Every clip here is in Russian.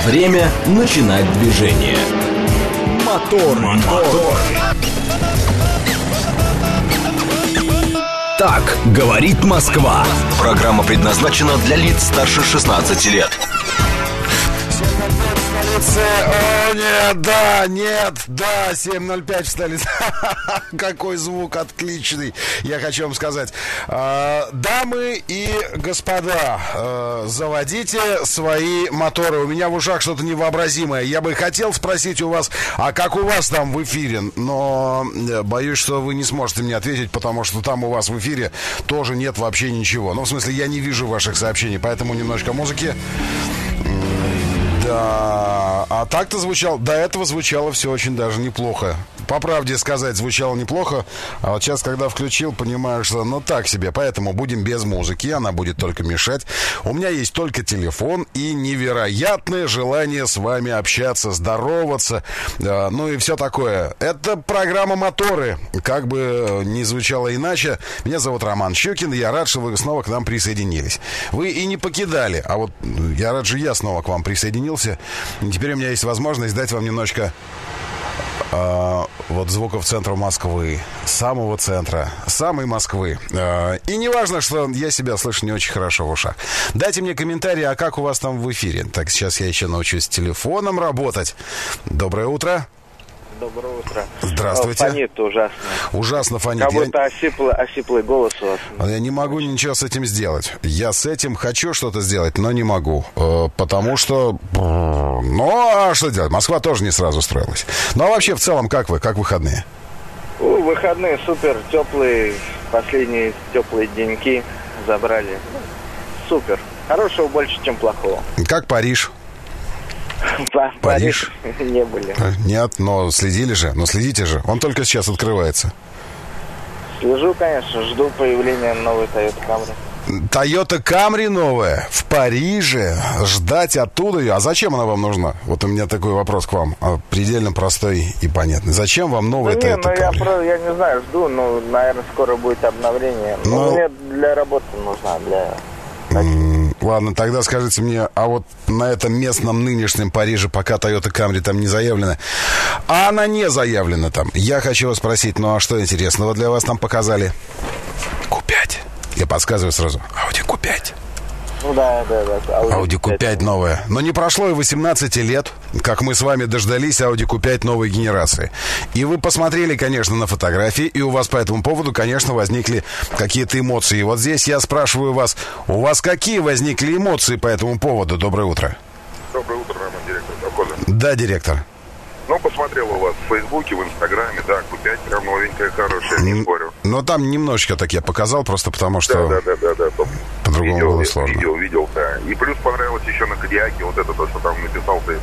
Время начинать движение. Мотор. Так говорит Москва. Программа предназначена для лиц старше 16 лет. О, нет, 7:05 в столице. Какой звук откличный, я хочу вам сказать. Дамы и господа, заводите свои моторы. У меня в ушах что-то невообразимое. Я бы хотел спросить у вас, а как у вас там в эфире? Но боюсь, что вы не сможете мне ответить, потому что там у вас в эфире тоже нет вообще ничего. Ну, в смысле, я не вижу ваших сообщений, поэтому немножко музыки. Да, а так-то до этого звучало все очень даже неплохо. По правде сказать, звучало неплохо. А вот сейчас, когда включил, понимаю, что так себе. Поэтому будем без музыки, она будет только мешать. У меня есть только телефон и невероятное желание с вами общаться, здороваться, ну и все такое. Это программа «Моторы». Как бы ни звучало иначе. Меня зовут Роман Щукин, я рад, что вы снова к нам присоединились. Вы и не покидали, а вот я рад, что я снова к вам присоединился. И теперь у меня есть возможность дать вам немножко вот звуков центра Москвы, самого центра, самой Москвы. И не важно, что я себя слышу не очень хорошо в ушах. Дайте мне комментарии, а как у вас там в эфире. Так, сейчас я еще научусь с телефоном работать. Доброе утро. Доброе утро. Здравствуйте. Фонит ужасно. Ужасно фонит. Как будто осиплый голос у вас. Я не могу ничего с этим сделать. Я с этим хочу что-то сделать, но не могу. Потому что... Ну, а что делать? Москва тоже не сразу строилась. Ну, а вообще, в целом, как вы? Как выходные? Выходные супер теплые. Последние теплые деньки забрали. Супер. Хорошего больше, чем плохого. Как Париж? Париж не были. Нет, но следили же. Но следите же. Он только сейчас открывается. Слежу, конечно. Жду появления новой Toyota Camry. Toyota Camry новая в Париже. Ждать оттуда ее. А зачем она вам нужна? Вот у меня такой вопрос к вам. Предельно простой и понятный. Зачем вам новая Toyota Camry? Я не знаю, жду. Ну, наверное, скоро будет обновление. Но мне для работы нужна. Ладно, тогда скажите мне, а вот на этом местном нынешнем Париже, пока Toyota Camry там не заявлена, а она не заявлена там, я хочу вас спросить, ну а что интересного для вас там показали? Q5. Я подсказываю сразу. Audi Q5. Ну да. Audi Q5 новая. Но не прошло и 18 лет, как мы с вами дождались Audi Q5 новой генерации. И вы посмотрели, конечно, на фотографии, и у вас по этому поводу, конечно, возникли какие-то эмоции. И вот здесь я спрашиваю вас, у вас какие возникли эмоции по этому поводу? Доброе утро. Доброе утро, Роман, директор Такоза. Да, директор. Ну, посмотрел у вас в Фейсбуке, в Инстаграме, да, Q5 прям новенькая, хорошая, не спорю. Но там немножечко так я показал, просто потому что... Да. По-другому было сложно. Видел, да. И плюс понравилось еще на Кодиаке вот это, то, что там написал ты.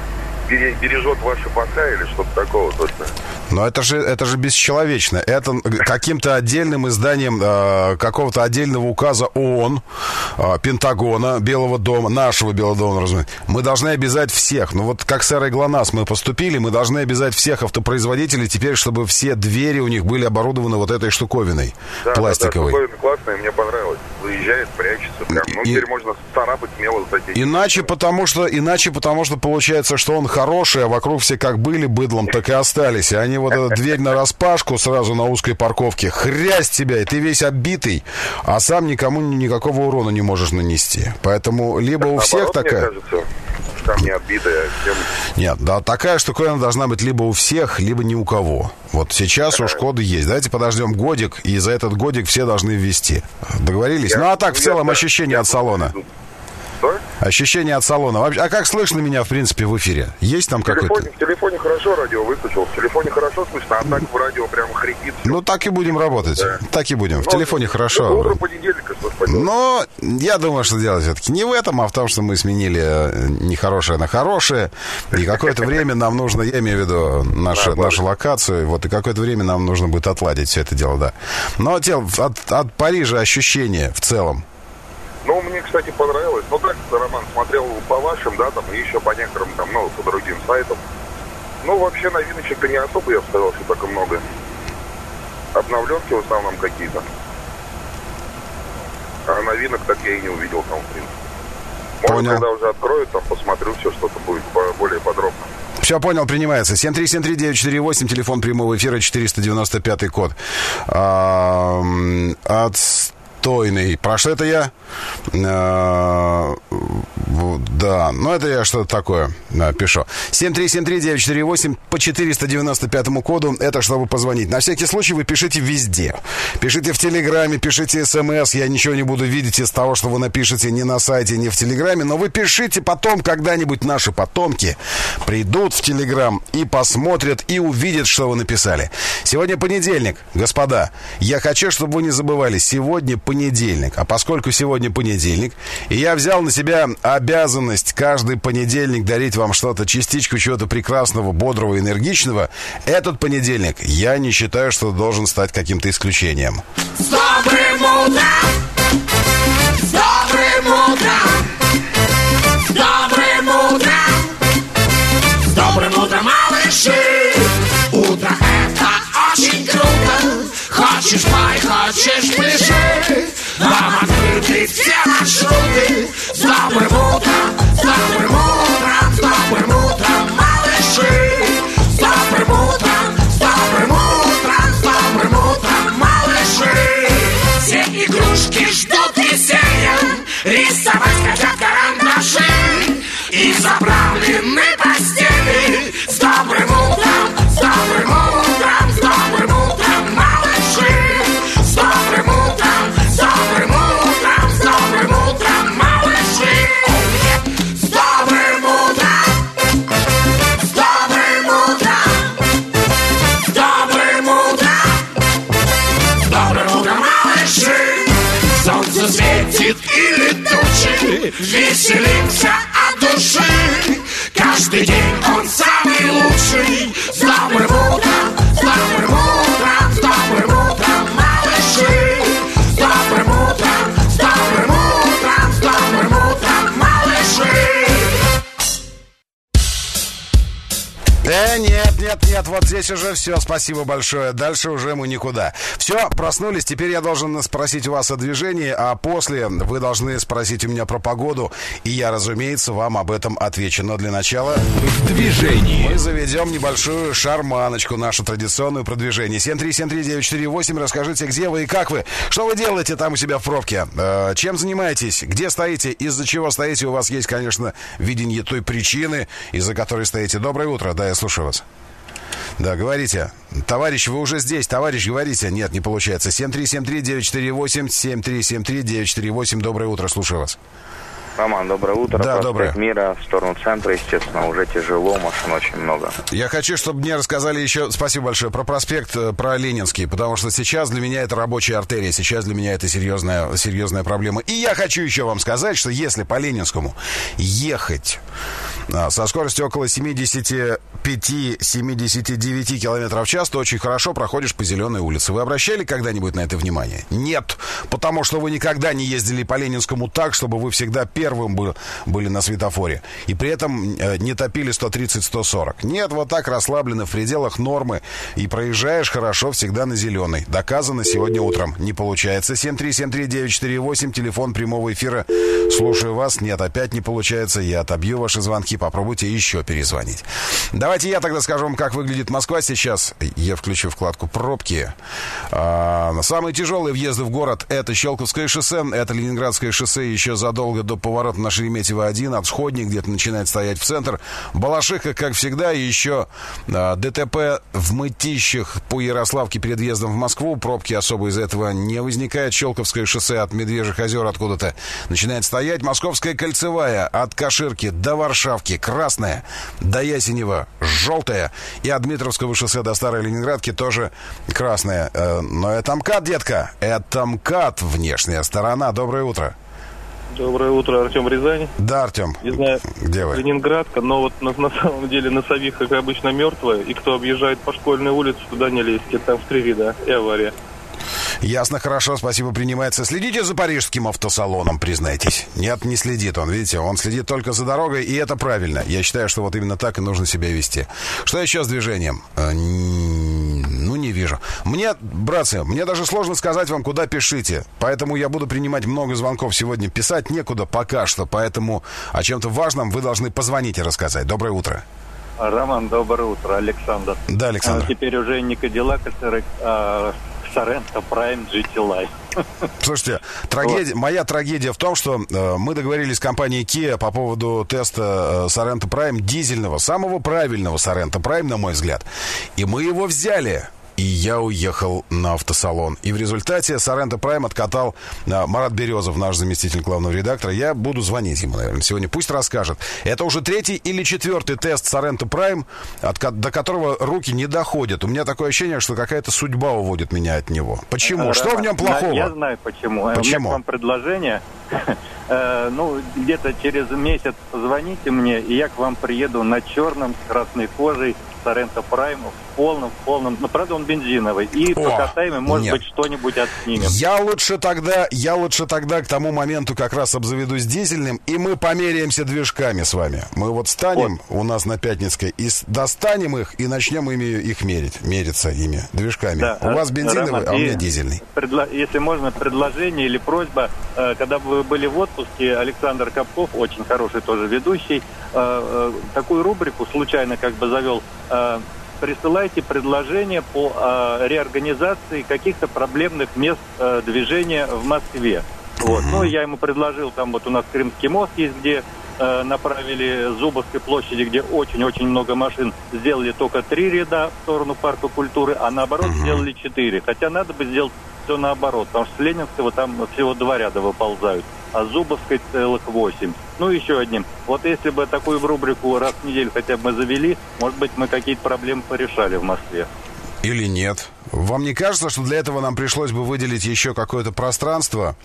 Бережет ваши бока или что-то такого точно. Но это же бесчеловечно. Это каким-то отдельным изданием какого-то отдельного указа ООН, Пентагона, Белого дома, нашего Белого дома, разумеется. Мы должны обязать всех. Ну вот как с эрой ГЛОНАСС мы поступили, мы должны обязать всех автопроизводителей теперь, чтобы все двери у них были оборудованы вот этой штуковиной пластиковой. Да, штуковина классная, мне понравилось. Выезжает, прячется прям. Ну, теперь можно царапать смело за эти. Иначе потому что получается, что он хорошие, а вокруг все как были быдлом, так и остались. И они вот эту дверь нараспашку сразу на узкой парковке, хрясь тебя, и ты весь оббитый, а сам никому никакого урона не можешь нанести. Поэтому либо у всех такая... Мне кажется, там не отбитая. Нет, да, такая штуковина должна быть либо у всех, либо ни у кого. Вот сейчас у Шкоды есть. Давайте подождем годик, и за этот годик все должны ввести. Договорились? Ну, а так, в целом, ощущение от салона. Что? Ощущение от салона. А как слышно меня, в принципе, в эфире? Есть там какой-то... В телефоне хорошо радио выключил. В телефоне хорошо слышно, а так в радио прям хрипит. Ну, так и будем работать. Да. Так и будем. В телефоне хорошо. Утро понедельника, что ж поделать. Но я думаю, что дело все-таки не в этом, а в том, что мы сменили нехорошее на хорошее. И какое-то время нам нужно, я имею в виду нашу локацию, вот, и какое-то время нам нужно будет отладить все это дело, да. Но от Парижа ощущения в целом. Ну, мне, кстати, понравилось. Ну, так, Роман, смотрел по вашим, да, там, и еще по некоторым, там, ну, по другим сайтам. Ну, вообще, новиночек-то не особо, я бы сказал, что так и много. Обновленки в основном какие-то. А новинок так я и не увидел там, в принципе. Может, когда уже откроют, там, посмотрю все, что-то будет. Все понял, принимается. 7373948, телефон прямого эфира, 495 код. Отстойный. Про что это я? Да, ну это я что-то такое пишу. 7373948 по 495 коду. Это чтобы позвонить. На всякий случай вы пишите везде. Пишите в Телеграме, пишите СМС. Я ничего не буду видеть из того, что вы напишете ни на сайте, ни в Телеграме. Но вы пишите потом, когда-нибудь наши потомки придут в Телеграм и посмотрят, и увидят, что вы написали. Сегодня понедельник, господа. Я хочу, чтобы вы не забывали. Сегодня понедельник. А поскольку сегодня понедельник, и я взял на себя обязанность каждый понедельник дарить вам что-то, частичку чего-то прекрасного, бодрого, энергичного, этот понедельник я не считаю, что должен стать каким-то исключением. С добрым утром! С добрым утром! С добрым утром! С добрым утром, малыши! Утро это очень круто! Хочешь пой, хочешь пляши! Вам открыты все маршруты! С добрым утром! С добрым утром! С добрым утром, малыши! С добрым утром! С добрым утром! С добрым утром, малыши! Все игрушки ждут веселья, рисовать хотят карандаши и заправлены постели. С добрым утром! С добрым утром! С добрым утром, малыши! С добрым утром! С добрым утром! С добрым утром, малыши! С добрым утром! С добрым утром! С добрым утром! С добрым утром, малыши! Солнце светит или тучи, веселимся от души. Каждый день он самый лучший. С добрым утром! С добрым утром! С добрым утром, малыши! С добрым утром! С добрым утром! С добрым утром, малыши! Нет, вот здесь уже все, спасибо большое. Дальше уже мы никуда. Все, проснулись, теперь я должен спросить у вас о движении, а после вы должны спросить у меня про погоду, и я, разумеется, вам об этом отвечу. Но для начала В движении. мы заведем небольшую шарманочку, нашу традиционную про движение. 7373948, расскажите, где вы и как вы. Что вы делаете там у себя в пробке? Чем занимаетесь? Где стоите? Из-за чего стоите? У вас есть, конечно, видение той причины, из-за которой стоите. Доброе утро, да, я слушаю вас. Да, говорите. Товарищ, вы уже здесь. Товарищ, говорите. Нет, не получается. 7373948, 7373948. Доброе утро, слушаю вас. Роман, доброе утро. Да, доброе. Мира в сторону центра, естественно, уже тяжело, машин очень много. Я хочу, чтобы мне рассказали еще, спасибо большое, про проспект, про Ленинский, потому что сейчас для меня это рабочая артерия, сейчас для меня это серьезная проблема. И я хочу еще вам сказать, что если по Ленинскому ехать со скоростью около 75-79 километров в час, то очень хорошо проходишь по Зеленой улице. Вы обращали когда-нибудь на это внимание? Нет, потому что вы никогда не ездили по Ленинскому так, чтобы вы всегда первым были на светофоре. И при этом не топили 130-140. Нет, вот так расслабленно в пределах нормы. И проезжаешь хорошо всегда на зеленый. Доказано сегодня утром. Не получается. 7373948, телефон прямого эфира. Слушаю вас. Нет, опять не получается. Я отобью ваши звонки. Попробуйте еще перезвонить. Давайте я тогда скажу вам, как выглядит Москва сейчас. Я включу вкладку «Пробки». Самые тяжелые въезды в город — это Щелковское шоссе, это Ленинградское шоссе еще задолго до поворота на Шереметьево-1, от Сходни где-то начинает стоять в центр. Балашиха, как всегда, и еще ДТП в Мытищах по Ярославке перед въездом в Москву. Пробки особо из этого не возникает. Щелковское шоссе от Медвежьих озер откуда-то начинает стоять. Московская кольцевая от Каширки до Варшавки красная, до Ясенева желтая, и от Дмитровского шоссе до Старой Ленинградки тоже красная. Но это МКАД, детка, это МКАД, внешняя сторона. Доброе утро. Доброе утро, Артем, Рязань. Да, Артем. Не знаю, где вы? Ленинградка, но вот на самом деле Носових, как обычно, мертвая. И кто объезжает по Школьной улице, туда не лезьте. Там в три вида и авария. Ясно, хорошо, спасибо, принимается. Следите за парижским автосалоном, признайтесь. Нет, не следит он, видите, он следит только за дорогой, и это правильно. Я считаю, что вот именно так и нужно себя вести. Что еще с движением? Не вижу. Мне, братцы, мне даже сложно сказать вам, куда пишите. Поэтому я буду принимать много звонков сегодня. Писать некуда пока что, поэтому о чем-то важном вы должны позвонить и рассказать. Доброе утро. Роман, доброе утро, Александр. Да, Александр. Теперь уже не Кадиллак, а Sorento Prime GT Line. Слушайте, моя трагедия в том, что мы договорились с компанией Kia по поводу теста Sorento Prime дизельного, самого правильного Sorento Prime, на мой взгляд. И мы его взяли. И я уехал на автосалон. И в результате Sorento Prime откатал Марат Березов, наш заместитель главного редактора. Я буду звонить ему, наверное, сегодня. Пусть расскажет. Это уже 3-й или 4-й тест Sorento Prime, до которого руки не доходят. У меня такое ощущение, что какая-то судьба уводит меня от него. Почему? Роман, что в нем плохого? Я знаю, почему. Почему? У меня к вам предложение. Где-то через месяц позвоните мне, и я к вам приеду на черном с красной кожей Sorento Prime в полном, но правда он бензиновый, и покатаем, и может быть что-нибудь отснимем. Я лучше тогда к тому моменту как раз обзаведусь дизельным, и мы померяемся движками с вами. Мы вот станем у нас на Пятницкой и достанем их, и начнем их мериться ими, движками. Да, у вас бензиновый, Роман, а у меня дизельный. Если можно, предложение или просьба, когда вы были в отпуске, Александр Капков, очень хороший тоже ведущий, такую рубрику случайно как бы завел. Присылайте предложения по реорганизации каких-то проблемных мест движения в Москве. Вот. Ну, я ему предложил, там вот у нас Крымский мост есть, где направили с Зубовской площади, где очень-очень много машин, сделали только 3 ряда в сторону Парка культуры, а наоборот сделали 4. Хотя надо бы сделать все наоборот, потому что с Ленинского там всего 2 ряда выползают, а с Зубовской целых 8. Ну, еще одним. Вот если бы такую рубрику раз в неделю хотя бы мы завели, может быть, мы какие-то проблемы порешали в Москве. Или нет? Вам не кажется, что для этого нам пришлось бы выделить еще какое-то пространство?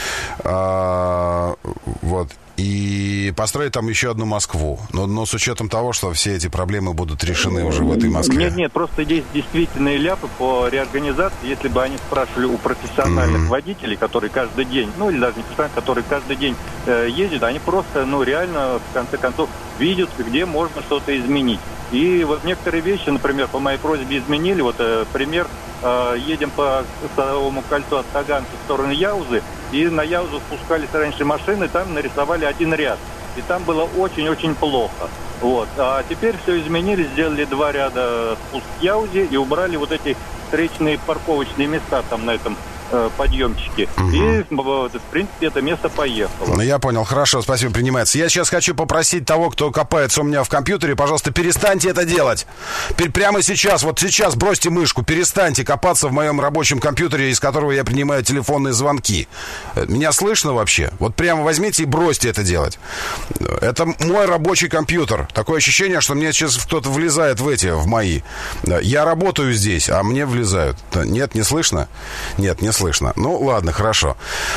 Вот. И построить там еще одну Москву. Но с учетом того, что все эти проблемы будут решены уже в этой Москве. Нет, просто есть действительные ляпы по реорганизации. Если бы они спрашивали у профессиональных водителей, которые каждый день, ну или даже не профессиональных, которые каждый день ездят, они просто, реально, в конце концов, видят, где можно что-то изменить. И вот некоторые вещи, например, по моей просьбе изменили. Вот пример, едем по Садовому кольцу от Таганки в сторону Яузы, и на Яузу спускались раньше машины, там нарисовали 1 ряд. И там было очень-очень плохо. Вот. А теперь все изменили, сделали 2 ряда спуск к Яузе и убрали вот эти встречные парковочные места там на этом подъемчики. И, в принципе, это место поехало. Ну, я понял. Хорошо, спасибо, принимается. Я сейчас хочу попросить того, кто копается у меня в компьютере, пожалуйста, перестаньте это делать. Прямо сейчас, вот сейчас бросьте мышку, перестаньте копаться в моем рабочем компьютере, из которого я принимаю телефонные звонки. Меня слышно вообще? Вот прямо возьмите и бросьте это делать. Это мой рабочий компьютер. Такое ощущение, что мне сейчас кто-то влезает в мои. Я работаю здесь, а мне влезают. Нет, не слышно? Нет, не слышно. Ну, ладно, хорошо.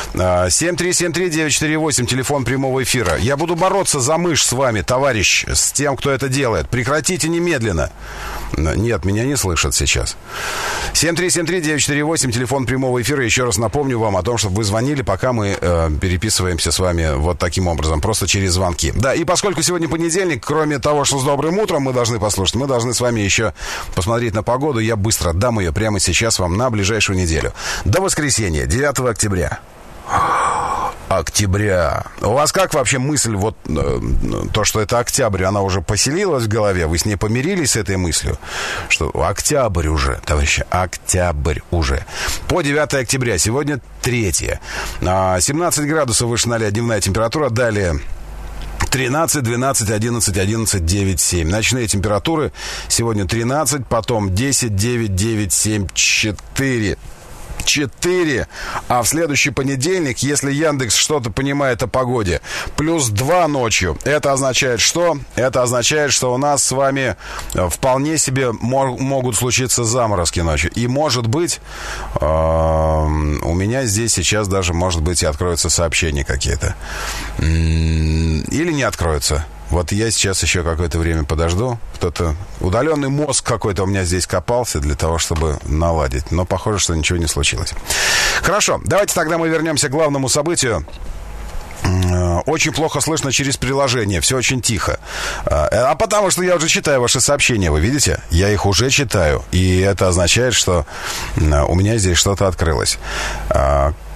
7373948, телефон прямого эфира. Я буду бороться за мышь с вами, товарищ, с тем, кто это делает. Прекратите немедленно. Нет, меня не слышат сейчас. 7373948, телефон прямого эфира. Еще раз напомню вам о том, чтобы вы звонили, пока мы переписываемся с вами вот таким образом, просто через звонки. Да, и поскольку сегодня понедельник, кроме того, что с добрым утром мы должны послушать, мы должны с вами еще посмотреть на погоду. Я быстро дам ее прямо сейчас вам на ближайшую неделю. До воскресенья, 9 октября. Октября. У вас как вообще мысль, вот то, что это октябрь, она уже поселилась в голове? Вы с ней помирились с этой мыслью? Что октябрь уже, товарищи, октябрь уже. По 9 октября, сегодня 3. 17 градусов выше 0 дневная температура, далее 13, 12, 11, 11, 9, 7. Ночные температуры сегодня 13, потом 10, 9, 9, 7, 4. А в следующий понедельник, если Яндекс что-то понимает о погоде, +2 ночью. Это означает что? Это означает, что у нас с вами вполне себе могут случиться заморозки ночью. И, может быть, у меня здесь сейчас даже, может быть, и откроются сообщения какие-то. Или не откроются. Вот я сейчас еще какое-то время подожду. Кто-то... Удаленный мозг какой-то у меня здесь копался для того, чтобы наладить. Но похоже, что ничего не случилось. Хорошо, давайте тогда мы вернемся к главному событию. Очень плохо слышно через приложение. Все очень тихо. А потому что я уже читаю ваши сообщения. Вы видите? Я их уже читаю. И это означает, что у меня здесь что-то открылось.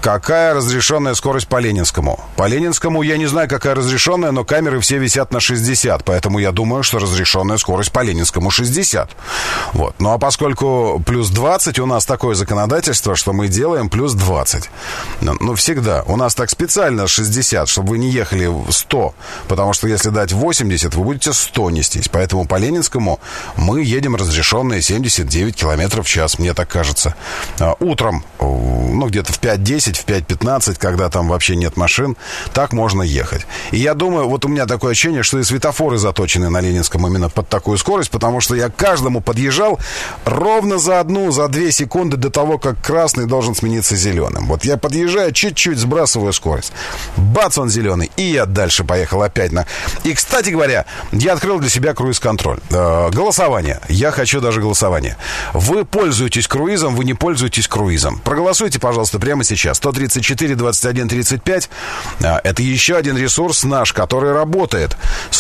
какая разрешенная скорость по Ленинскому? По Ленинскому я не знаю, какая разрешенная, но камеры все висят на 60, поэтому я думаю, что разрешенная скорость по Ленинскому 60. Вот. Ну, а поскольку плюс 20, у нас такое законодательство, что мы делаем плюс 20. Ну, всегда. У нас так специально 60, чтобы вы не ехали в 100, потому что если дать 80, вы будете 100 нестись. Поэтому по Ленинскому мы едем разрешенные 79 километров в час, мне так кажется. Утром, ну, где-то в 5:10, в 5:15, когда там вообще нет машин, так можно ехать. И я думаю, вот у меня такое ощущение, что и светофоры заточены на Ленинском именно под такую скорость, потому что я к каждому подъезжал ровно за 2 секунды до того, как красный должен смениться зеленым. Вот я подъезжаю, чуть-чуть сбрасываю скорость. Бац, он зеленый. И я дальше поехал опять на... И, кстати говоря, я открыл для себя круиз-контроль. Голосование. Я хочу даже голосование. Вы пользуетесь круизом, вы не пользуетесь круизом. Проголосуйте, пожалуйста, прямо сейчас. 134-21-35. Это еще один ресурс наш, который работает.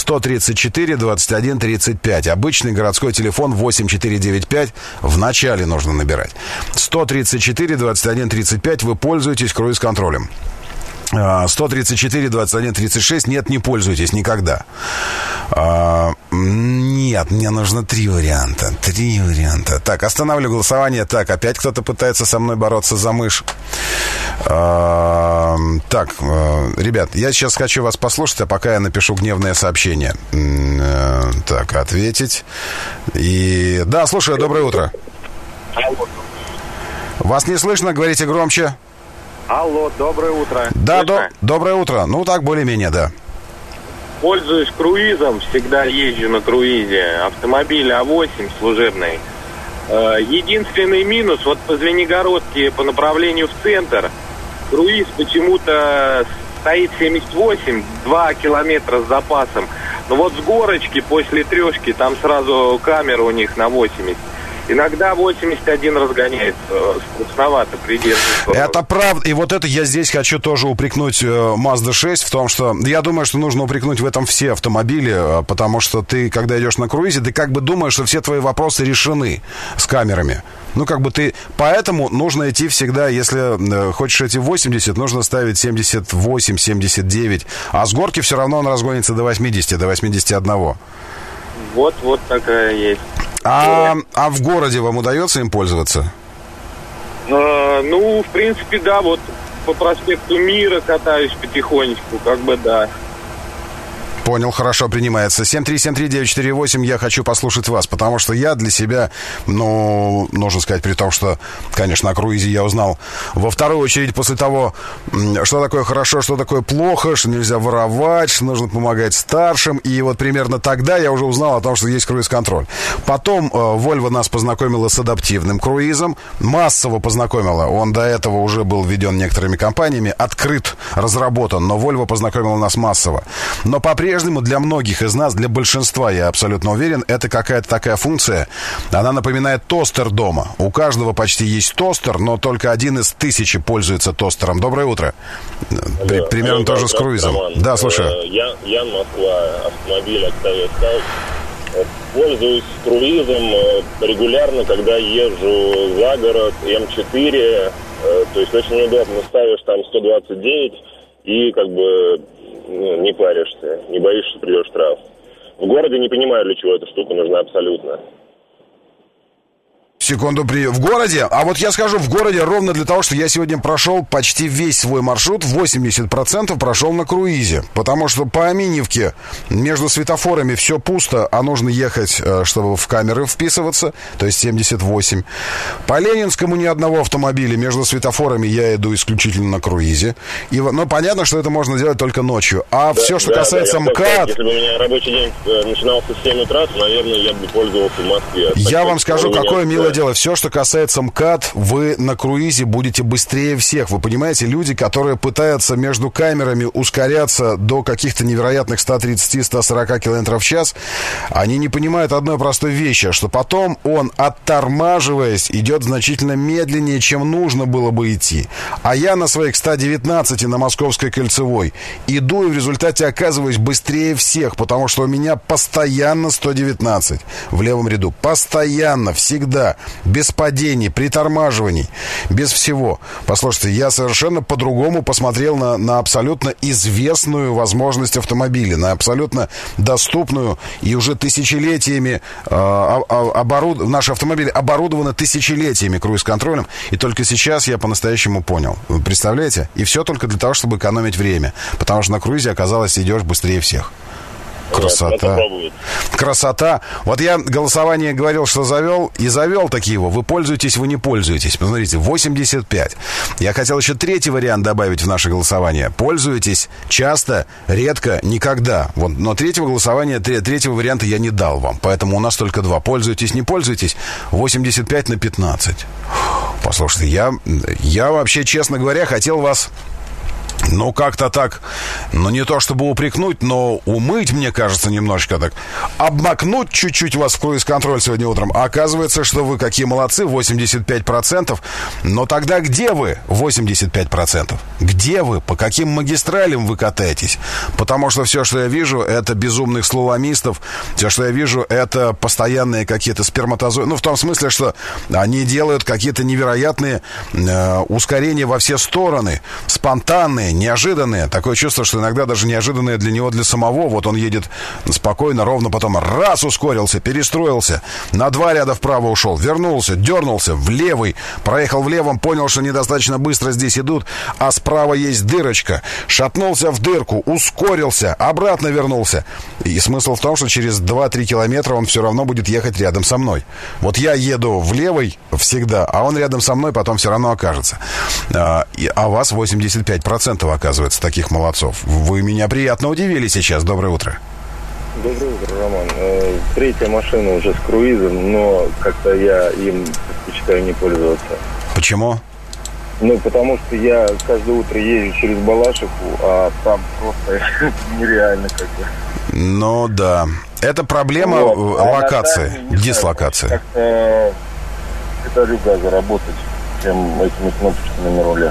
134-21-35. Обычный городской телефон 8495. В начале нужно набирать. 134-21-35. Вы пользуетесь круиз-контролем. 134-21-36. Нет, не пользуйтесь никогда. Нет, мне нужно 3 варианта. 3 варианта. Так, останавливаю голосование. Так, опять кто-то пытается со мной бороться за мышь. Так, ребят, я сейчас хочу вас послушать, а пока я напишу гневное сообщение. Так, ответить. И... Да, слушаю, доброе утро. Вас не слышно? Говорите громче. Алло, доброе утро. Да, доброе утро. Ну, так, более-менее, да. Пользуюсь круизом, всегда езжу на круизе. Автомобиль А8 служебный. Единственный минус, вот по Звенигородке по направлению в центр, круиз почему-то стоит 78, 2 километра с запасом. Но вот с горочки после трешки там сразу камера у них на 80. Иногда 81 разгоняется, скучновато придерживается. Это правда, и вот это я здесь хочу тоже упрекнуть Mazda 6 в том, что я думаю, что нужно упрекнуть в этом все автомобили, потому что ты, когда идешь на круизе, ты как бы думаешь, что все твои вопросы решены с камерами. Ну, как бы ты... Поэтому нужно идти всегда, если хочешь идти 80, нужно ставить 78, 79, а с горки все равно он разгонится до 80, до 81. Вот такая есть. А в городе вам удается им пользоваться? Ну, в принципе, да, вот по проспекту Мира катаюсь потихонечку, как бы да. Понял, хорошо, принимается. 7373948, я хочу послушать вас, потому что я для себя, ну, нужно сказать, при том, что, конечно, о круизе я узнал во вторую очередь после того, что такое хорошо, что такое плохо, что нельзя воровать, что нужно помогать старшим, и вот примерно тогда я уже узнал о том, что есть круиз-контроль. Потом Volvo нас познакомила с адаптивным круизом, массово познакомила, он до этого уже был введен некоторыми компаниями, открыт, разработан, но Volvo познакомила нас массово. Но по-прежнему для многих из нас, для большинства, я абсолютно уверен, это какая-то такая функция. Она напоминает тостер дома. У каждого почти есть тостер, но только 1 из 1000 пользуется тостером. Доброе утро. Примерно тоже с круизом. Роман. Да, слушаю. Ян, Москва, автомобиль Octavia Scout. Пользуюсь круизом регулярно, когда езжу за город, М4. То есть очень удобно. Ставишь там 129 и как бы... не паришься, не боишься, что придет штраф. В городе не понимаю, для чего эта штука нужна абсолютно. Секунду, в городе? А вот я скажу, в городе ровно для того, что я сегодня прошел почти весь свой маршрут, 80% прошел на круизе. Потому что по Аминьевке между светофорами все пусто, а нужно ехать, чтобы в камеры вписываться, то есть 78. По Ленинскому ни одного автомобиля, между светофорами я иду исключительно на круизе. И, ну, понятно, что это можно делать только ночью. А да, все, что касается МКАД... Если бы у меня рабочий день начинался с 7 утра, то, наверное, я бы пользовался в Москве. Я вам скажу, какое милое дело. Все, что касается МКАД, вы на круизе будете быстрее всех. Вы понимаете, люди, которые пытаются между камерами ускоряться до каких-то невероятных 130-140 км в час, они не понимают одной простой вещи, что потом он, оттормаживаясь, идет значительно медленнее, чем нужно было бы идти. А я на своих 119 на Московской кольцевой иду и в результате оказываюсь быстрее всех, потому что у меня постоянно 119 в левом ряду. Постоянно, всегда. без падений, притормаживаний, без всего. Послушайте, я совершенно по-другому посмотрел на абсолютно известную возможность автомобиля, на абсолютно доступную и уже тысячелетиями наши автомобили оборудованы тысячелетиями круиз-контролем, и только сейчас я по-настоящему понял. Вы представляете? И все только для того, чтобы экономить время, потому что на круизе, оказалось, идешь быстрее всех. Красота. Красота. Вот я голосование говорил, что завел, и завел таки его. Вы пользуетесь, вы не пользуетесь. Посмотрите, 85. Я хотел еще третий вариант добавить в наше голосование. Пользуетесь часто, редко, никогда. Вот, но третьего варианта я не дал вам. Поэтому у нас только два. Пользуетесь, не пользуетесь. 85 на 15. Послушайте, я вообще, честно говоря, хотел вас... Ну, как-то так, ну, не то чтобы упрекнуть, но умыть, мне кажется, немножечко так. Обмакнуть чуть-чуть вас в круиз-контроль сегодня утром. А оказывается, что вы какие молодцы, 85%. Но тогда где вы, 85%? Где вы? По каким магистралям вы катаетесь? Потому что все, что я вижу, это безумных слаломистов. Все, что я вижу, это постоянные какие-то сперматозоиды. Ну, в том смысле, что они делают какие-то невероятные ускорения во все стороны. Спонтанные, неожиданные. Такое чувство, что иногда даже неожиданные для него, для самого. Вот он едет спокойно, ровно, потом раз ускорился, перестроился, на 2 ряда вправо ушел, вернулся, дернулся в левый, проехал в левом, понял, что недостаточно быстро здесь идут, а справа есть дырочка. Шатнулся в дырку, ускорился, обратно вернулся. И смысл в том, что через 2-3 километра он все равно будет ехать рядом со мной. Вот я еду в левый всегда, а он рядом со мной потом все равно окажется. А вас 85%, оказывается, таких молодцов. Вы меня приятно удивили сейчас. Доброе утро. Доброе утро, Роман. Третья машина уже с круизом, но как-то я им предпочитаю не пользоваться. Почему? Ну, потому что я каждое утро езжу через Балашиху, а там просто нереально как-то. Ну, да. Это проблема локации, дислокации. Как-то это люблю заработать, чем этими кнопочками на руле.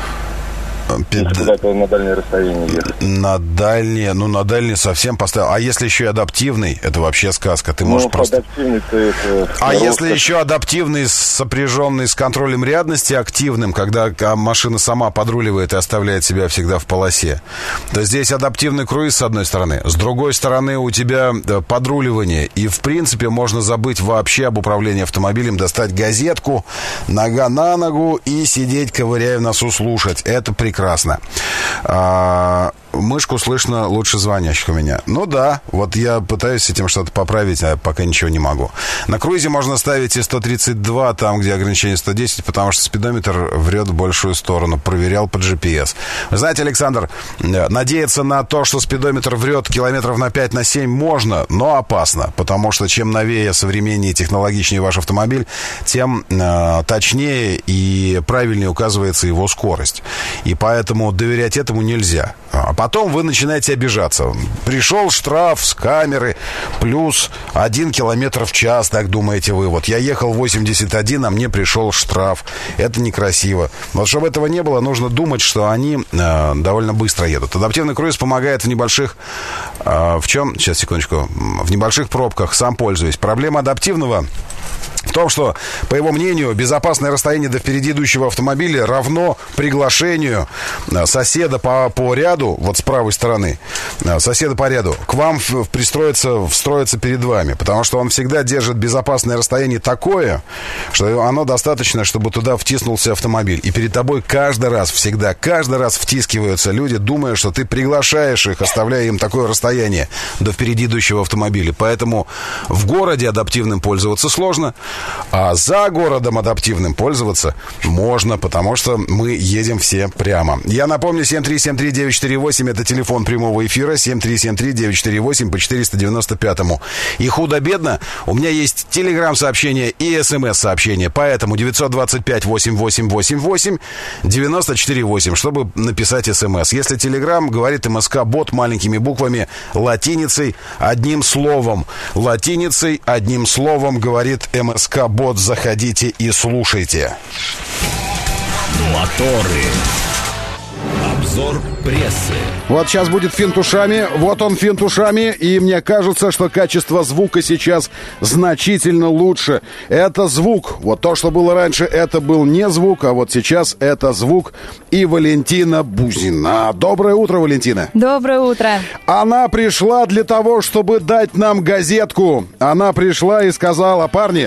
Куда-то на дальнее расстояние ехать. На дальнее совсем поставил. А если еще и адаптивный, это вообще сказка. Ты можешь просто... Адаптивный-то это... А если еще адаптивный, сопряженный с контролем рядности активным, когда машина сама подруливает и оставляет себя всегда в полосе, то здесь адаптивный круиз с одной стороны. С другой стороны у тебя подруливание. И в принципе можно забыть вообще об управлении автомобилем, достать газетку, нога на ногу и сидеть, ковыряя в носу, слушать. Это прекрасно. Мышку слышно лучше звонящих у меня. Ну да, вот я пытаюсь с этим что-то поправить, а пока ничего не могу. На круизе можно ставить и 132, там, где ограничение 110, потому что спидометр врет в большую сторону. Проверял по GPS. Вы знаете, Александр, надеяться на то, что спидометр врет километров на 5-7 можно, но опасно. Потому что чем новее, современнее и технологичнее ваш автомобиль, тем точнее и правильнее указывается его скорость. И поэтому доверять этому нельзя. А потом вы начинаете обижаться. Пришел штраф с камеры, плюс 1 километр в час, так думаете вы. Вот я ехал 81, а мне пришел штраф. Это некрасиво. Вот чтобы этого не было, нужно думать, что они довольно быстро едут. Адаптивный круиз помогает в небольших... в чем? Сейчас, секундочку. В небольших пробках. Сам пользуюсь. Проблема адаптивного в том, что, по его мнению, безопасное расстояние до впереди идущего автомобиля равно приглашению соседа по ряду, вот с правой стороны, соседа по ряду, к вам встроиться перед вами. Потому что он всегда держит безопасное расстояние такое, что оно достаточно, чтобы туда втиснулся автомобиль. И перед тобой каждый раз втискиваются люди, думая, что ты приглашаешь их, оставляя им такое расстояние до впереди идущего автомобиля. Поэтому в городе адаптивным пользоваться сложно, а за городом адаптивным пользоваться можно, потому что мы едем все прямо. Я напомню, 7373948 это телефон прямого эфира, 7373948 по 495-му. И худо-бедно у меня есть телеграм-сообщение и смс-сообщение, поэтому 925-8888 94-8, чтобы написать смс. Если телеграм, говорит МСК-бот маленькими буквами, латиницей, одним словом. Латиницей, одним словом, говорит МСК-бот. Заходите и слушайте. Моторы. Обзор прессы. Вот сейчас будет финт ушами. Вот он, финт ушами. И мне кажется, что качество звука сейчас значительно лучше. Это звук. Вот то, что было раньше, это был не звук, а вот сейчас это звук. И Валентина Бузина. Доброе утро, Валентина. Доброе утро. Она пришла для того, чтобы дать нам газетку. Она пришла и сказала: парни,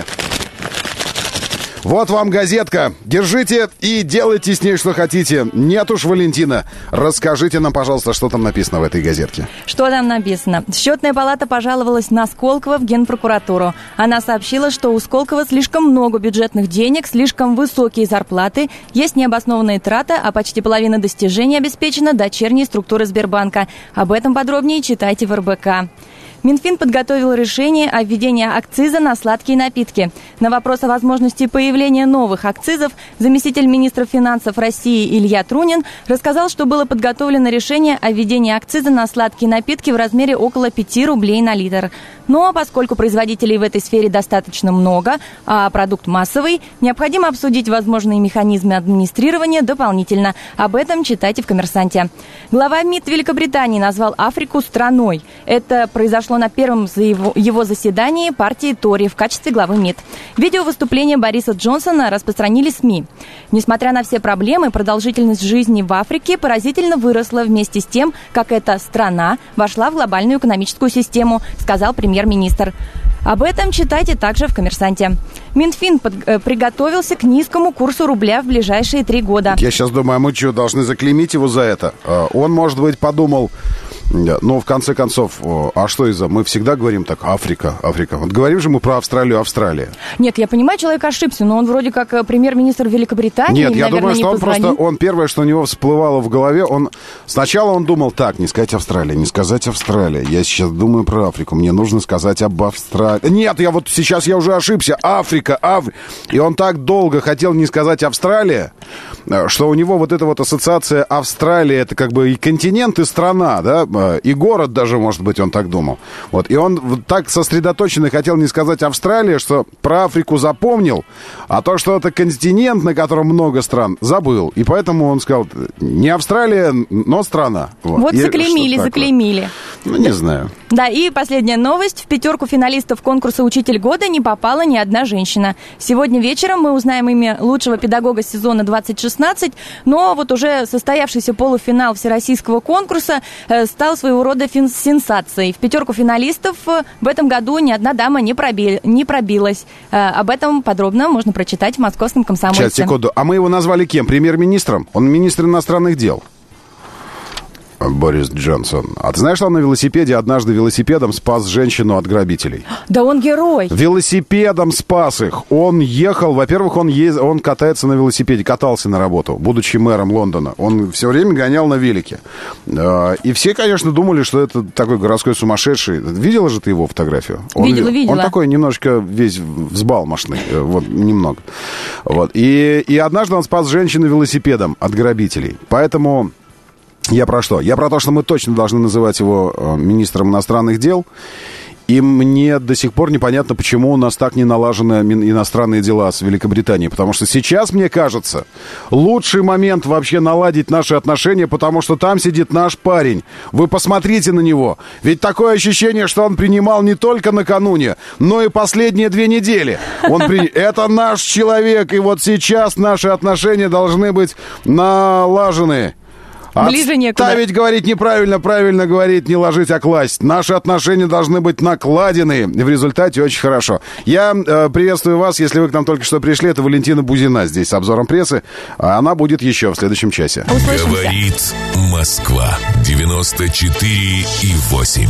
вот вам газетка, держите и делайте с ней, что хотите. Нет уж, Валентина, расскажите нам, пожалуйста, что там написано в этой газетке. Что там написано? Счетная палата пожаловалась на Сколково в Генпрокуратуру. Она сообщила, что у Сколково слишком много бюджетных денег, слишком высокие зарплаты, есть необоснованные траты, а почти половина достижений обеспечена дочерней структурой Сбербанка. Об этом подробнее читайте в РБК. Минфин подготовил решение о введении акциза на сладкие напитки. На вопрос о возможности появления новых акцизов заместитель министра финансов России Илья Трунин рассказал, что было подготовлено решение о введении акциза на сладкие напитки в размере около 5 рублей на литр. Но поскольку производителей в этой сфере достаточно много, а продукт массовый, необходимо обсудить возможные механизмы администрирования дополнительно. Об этом читайте в «Коммерсанте». Глава МИД Великобритании назвал Африку страной. Это произошло на первом его заседании партии Тори в качестве главы МИД. Видео выступления Бориса Джонсона распространили СМИ. Несмотря на все проблемы, продолжительность жизни в Африке поразительно выросла вместе с тем, как эта страна вошла в глобальную экономическую систему, сказал премьер-министр. Об этом читайте также в «Коммерсанте». Минфин приготовился к низкому курсу рубля в ближайшие 3 года. Я сейчас думаю, а мы что, должны заклеймить его за это? Он, может быть, подумал, но в конце концов, а что из-за? Мы всегда говорим так: Африка, Африка. Вот говорим же мы про Австралию, Австралия. Нет, я понимаю, человек ошибся, но он вроде как премьер-министр Великобритании. Нет, я думаю, что он просто, он первое, что у него всплывало в голове, сначала он думал так: не сказать Австралия, не сказать Австралия. Я сейчас думаю про Африку, мне нужно сказать об Австралии. Нет, я вот сейчас я уже ошибся. Африка, Африка. И он так долго хотел не сказать Австралия, что у него вот эта вот ассоциация Австралия, это как бы и континент, и страна, да, и город даже, может быть, он так думал. Вот, и он вот так сосредоточенно хотел не сказать Австралия, что про Африку запомнил, а то, что это континент, на котором много стран, забыл. И поэтому он сказал: не Австралия, но страна. Вот заклеймили. Ну, не знаю. Да, и последняя новость. В 5 финалистов конкурса «Учитель года» не попала ни одна женщина. Сегодня вечером мы узнаем имя лучшего педагога сезона 2016, но вот уже состоявшийся полуфинал всероссийского конкурса стал своего рода сенсацией. В 5 финалистов в этом году ни одна дама не пробилась. Об этом подробно можно прочитать в «Московском комсомольце». Сейчас, секунду. А мы его назвали кем? Премьер-министром? Он министр иностранных дел. Борис Джонсон. А ты знаешь, что он на велосипеде однажды велосипедом спас женщину от грабителей? Да он герой. Велосипедом спас их. Он ехал, во-первых, он катается на велосипеде, катался на работу, будучи мэром Лондона. Он все время гонял на велике. И все, конечно, думали, что это такой городской сумасшедший. Видела же ты его фотографию? Видела. Он такой немножечко весь взбалмошный, вот, немного. Вот. И однажды он спас женщину велосипедом от грабителей. Поэтому... Я про что? Я про то, что мы точно должны называть его министром иностранных дел. И мне до сих пор непонятно, почему у нас так не налажены иностранные дела с Великобританией. Потому что сейчас, мне кажется, лучший момент вообще наладить наши отношения, потому что там сидит наш парень. Вы посмотрите на него. Ведь такое ощущение, что он принимал не только накануне, но и последние 2 недели. Это наш человек, и вот сейчас наши отношения должны быть налажены. Ближе некуда. Отставить говорить неправильно, правильно говорить, не ложить, а класть. Наши отношения должны быть накладены. В результате очень хорошо. Я приветствую вас, если вы к нам только что пришли. Это Валентина Бузина здесь с обзором прессы. А она будет еще в следующем часе. Услышимся. Говорит Москва. 94,8.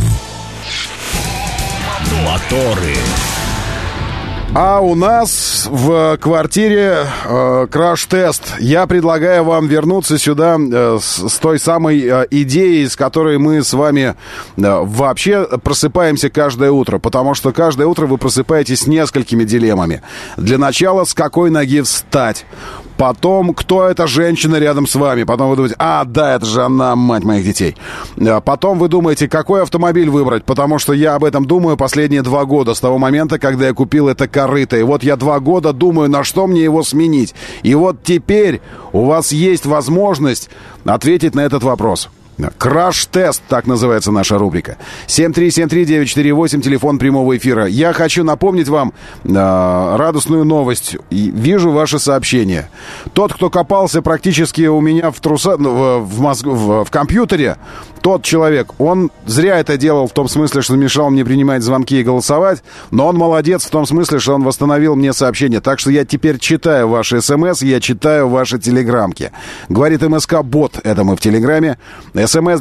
Моторы. А у нас в квартире краш-тест. Я предлагаю вам вернуться сюда с той самой идеей, с которой мы с вами вообще просыпаемся каждое утро. Потому что каждое утро вы просыпаетесь с несколькими дилеммами. Для начала, с какой ноги встать? Потом, кто эта женщина рядом с вами? Потом вы думаете, да, это же она, мать моих детей. Потом вы думаете, какой автомобиль выбрать, потому что я об этом думаю последние 2 года, с того момента, когда я купил это корыто. И вот я 2 года думаю, на что мне его сменить. И вот теперь у вас есть возможность ответить на этот вопрос. Краш-тест, так называется наша рубрика. 7373948, телефон прямого эфира. Я хочу напомнить вам радостную новость. Вижу ваше сообщение. Тот, кто копался практически у меня в компьютере, тот человек, он зря это делал в том смысле, что мешал мне принимать звонки и голосовать, но он молодец в том смысле, что он восстановил мне сообщение. Так что я теперь читаю ваши смс, я читаю ваши телеграммки. Говорит МСК-бот, это мы в телеграме. СМС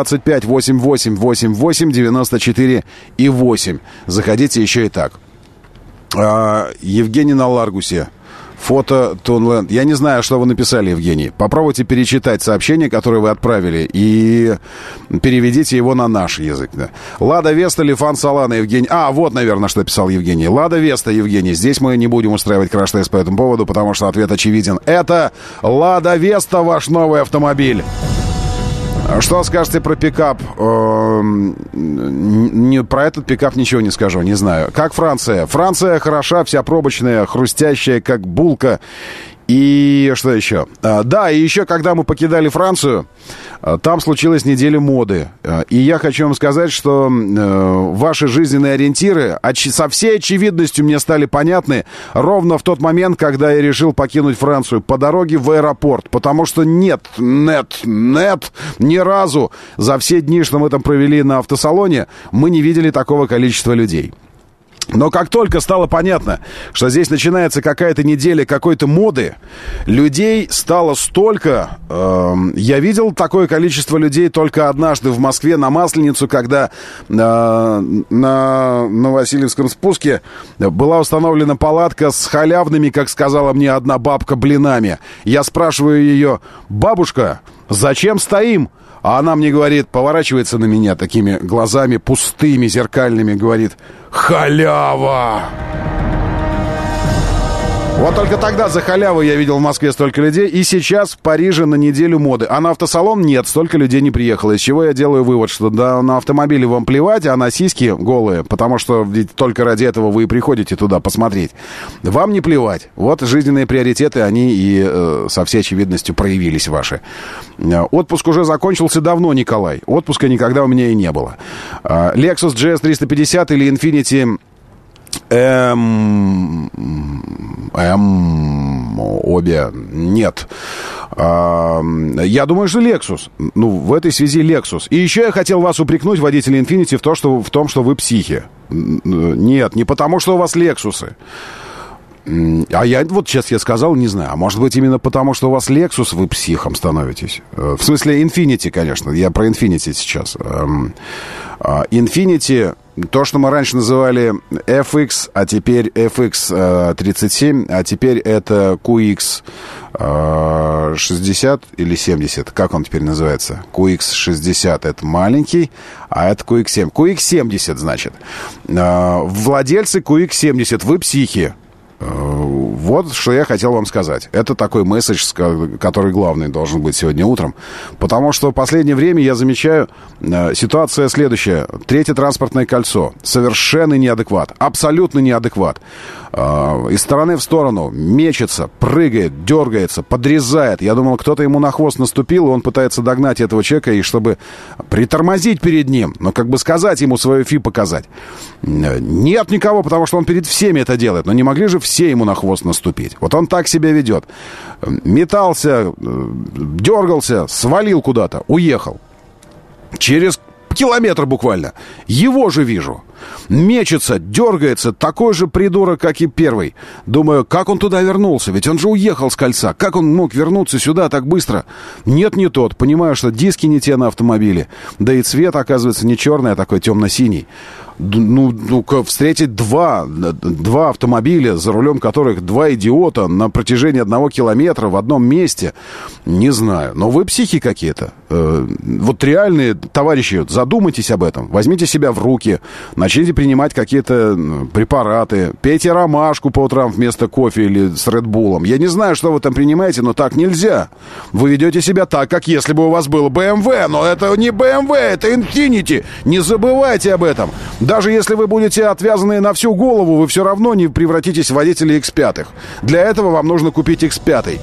925-88-88-94-8. Заходите еще и так. Евгений на Ларгусе. Фото Тунленд. Я не знаю, что вы написали, Евгений. Попробуйте перечитать сообщение, которое вы отправили, и переведите его на наш язык. Да. Лада Веста, Лифан Солана, Евгений. Вот, наверное, что писал Евгений. Лада Веста, Евгений. Здесь мы не будем устраивать краш-тест по этому поводу, потому что ответ очевиден. Это Лада Веста, ваш новый автомобиль. Что скажете про пикап? Про этот пикап ничего не скажу, не знаю. Как Франция? Франция хороша, вся пробочная, хрустящая, как булка. И что еще? Да, и еще, когда мы покидали Францию, там случилась неделя моды. И я хочу вам сказать, что ваши жизненные ориентиры со всей очевидностью мне стали понятны ровно в тот момент, когда я решил покинуть Францию по дороге в аэропорт. Потому что нет, ни разу за все дни, что мы там провели на автосалоне, мы не видели такого количества людей. Но как только стало понятно, что здесь начинается какая-то неделя какой-то моды, людей стало столько. Я видел такое количество людей только однажды в Москве на Масленицу, когда на Васильевском спуске была установлена палатка с халявными, как сказала мне одна бабка, блинами. Я спрашиваю ее: бабушка, зачем стоим? А она мне говорит, поворачивается на меня такими глазами пустыми, зеркальными, говорит: халява! Вот только тогда за халяву я видел в Москве столько людей, и сейчас в Париже на неделю моды. А на автосалон нет, столько людей не приехало. Из чего я делаю вывод, что да, на автомобиле вам плевать, а на сиськи голые, потому что ведь только ради этого вы и приходите туда посмотреть. Вам не плевать. Вот жизненные приоритеты, они и со всей очевидностью проявились ваши. Отпуск уже закончился давно, Николай. Отпуска никогда у меня и не было. Lexus GS 350 или Infiniti обе нет. Я думаю, что Lexus. В этой связи Lexus. И еще я хотел вас упрекнуть, водители Infiniti, в том, что вы психи. Нет, не потому, что у вас Lexus'ы. А я вот сейчас я сказал, не знаю. А может быть, именно потому, что у вас Lexus, вы психом становитесь. В смысле, Infiniti, конечно. Я про Infiniti сейчас. Infiniti, то, что мы раньше называли FX, а теперь FX37, а теперь это QX 60 или 70. Как он теперь называется? QX 60 это маленький, а это QX7. QX 70, значит. Владельцы QX 70, вы психи. Вот что я хотел вам сказать. Это такой месседж, который главный должен быть сегодня утром. Потому что в последнее время я замечаю, ситуация следующая. Третье транспортное кольцо. Совершенно неадекват. Абсолютно неадекват. Из стороны в сторону мечется, прыгает, дергается, подрезает. Я думал, кто-то ему на хвост наступил, и он пытается догнать этого человека, и чтобы притормозить перед ним, но как бы сказать ему свое фи показать. Нет никого, потому что он перед всеми это делает. Но не могли же все ему на хвост наступить. Вот он так себя ведет. Метался, дергался, свалил куда-то, уехал. Через километр буквально. Его же вижу. Мечется, дергается, такой же придурок, как и первый. Думаю, как он туда вернулся? Ведь он же уехал с кольца. Как он мог вернуться сюда так быстро? Нет, не тот. Понимаю, что диски не те на автомобиле. Да и цвет, оказывается, не черный, а такой темно-синий. Встретить два автомобиля, за рулем которых два идиота на протяжении 1 километра в одном месте, не знаю. Но вы психи какие-то. Вот реальные товарищи, задумайтесь об этом. Возьмите себя в руки, начните Начните принимать какие-то препараты. Пейте ромашку по утрам вместо кофе или с Red Bull'ом. Я не знаю, что вы там принимаете, но так нельзя. Вы ведете себя так, как если бы у вас было BMW, но это не BMW, это Infiniti. Не забывайте об этом. Даже если вы будете отвязаны на всю голову, вы все равно не превратитесь в водителей X5. Для этого вам нужно купить X5.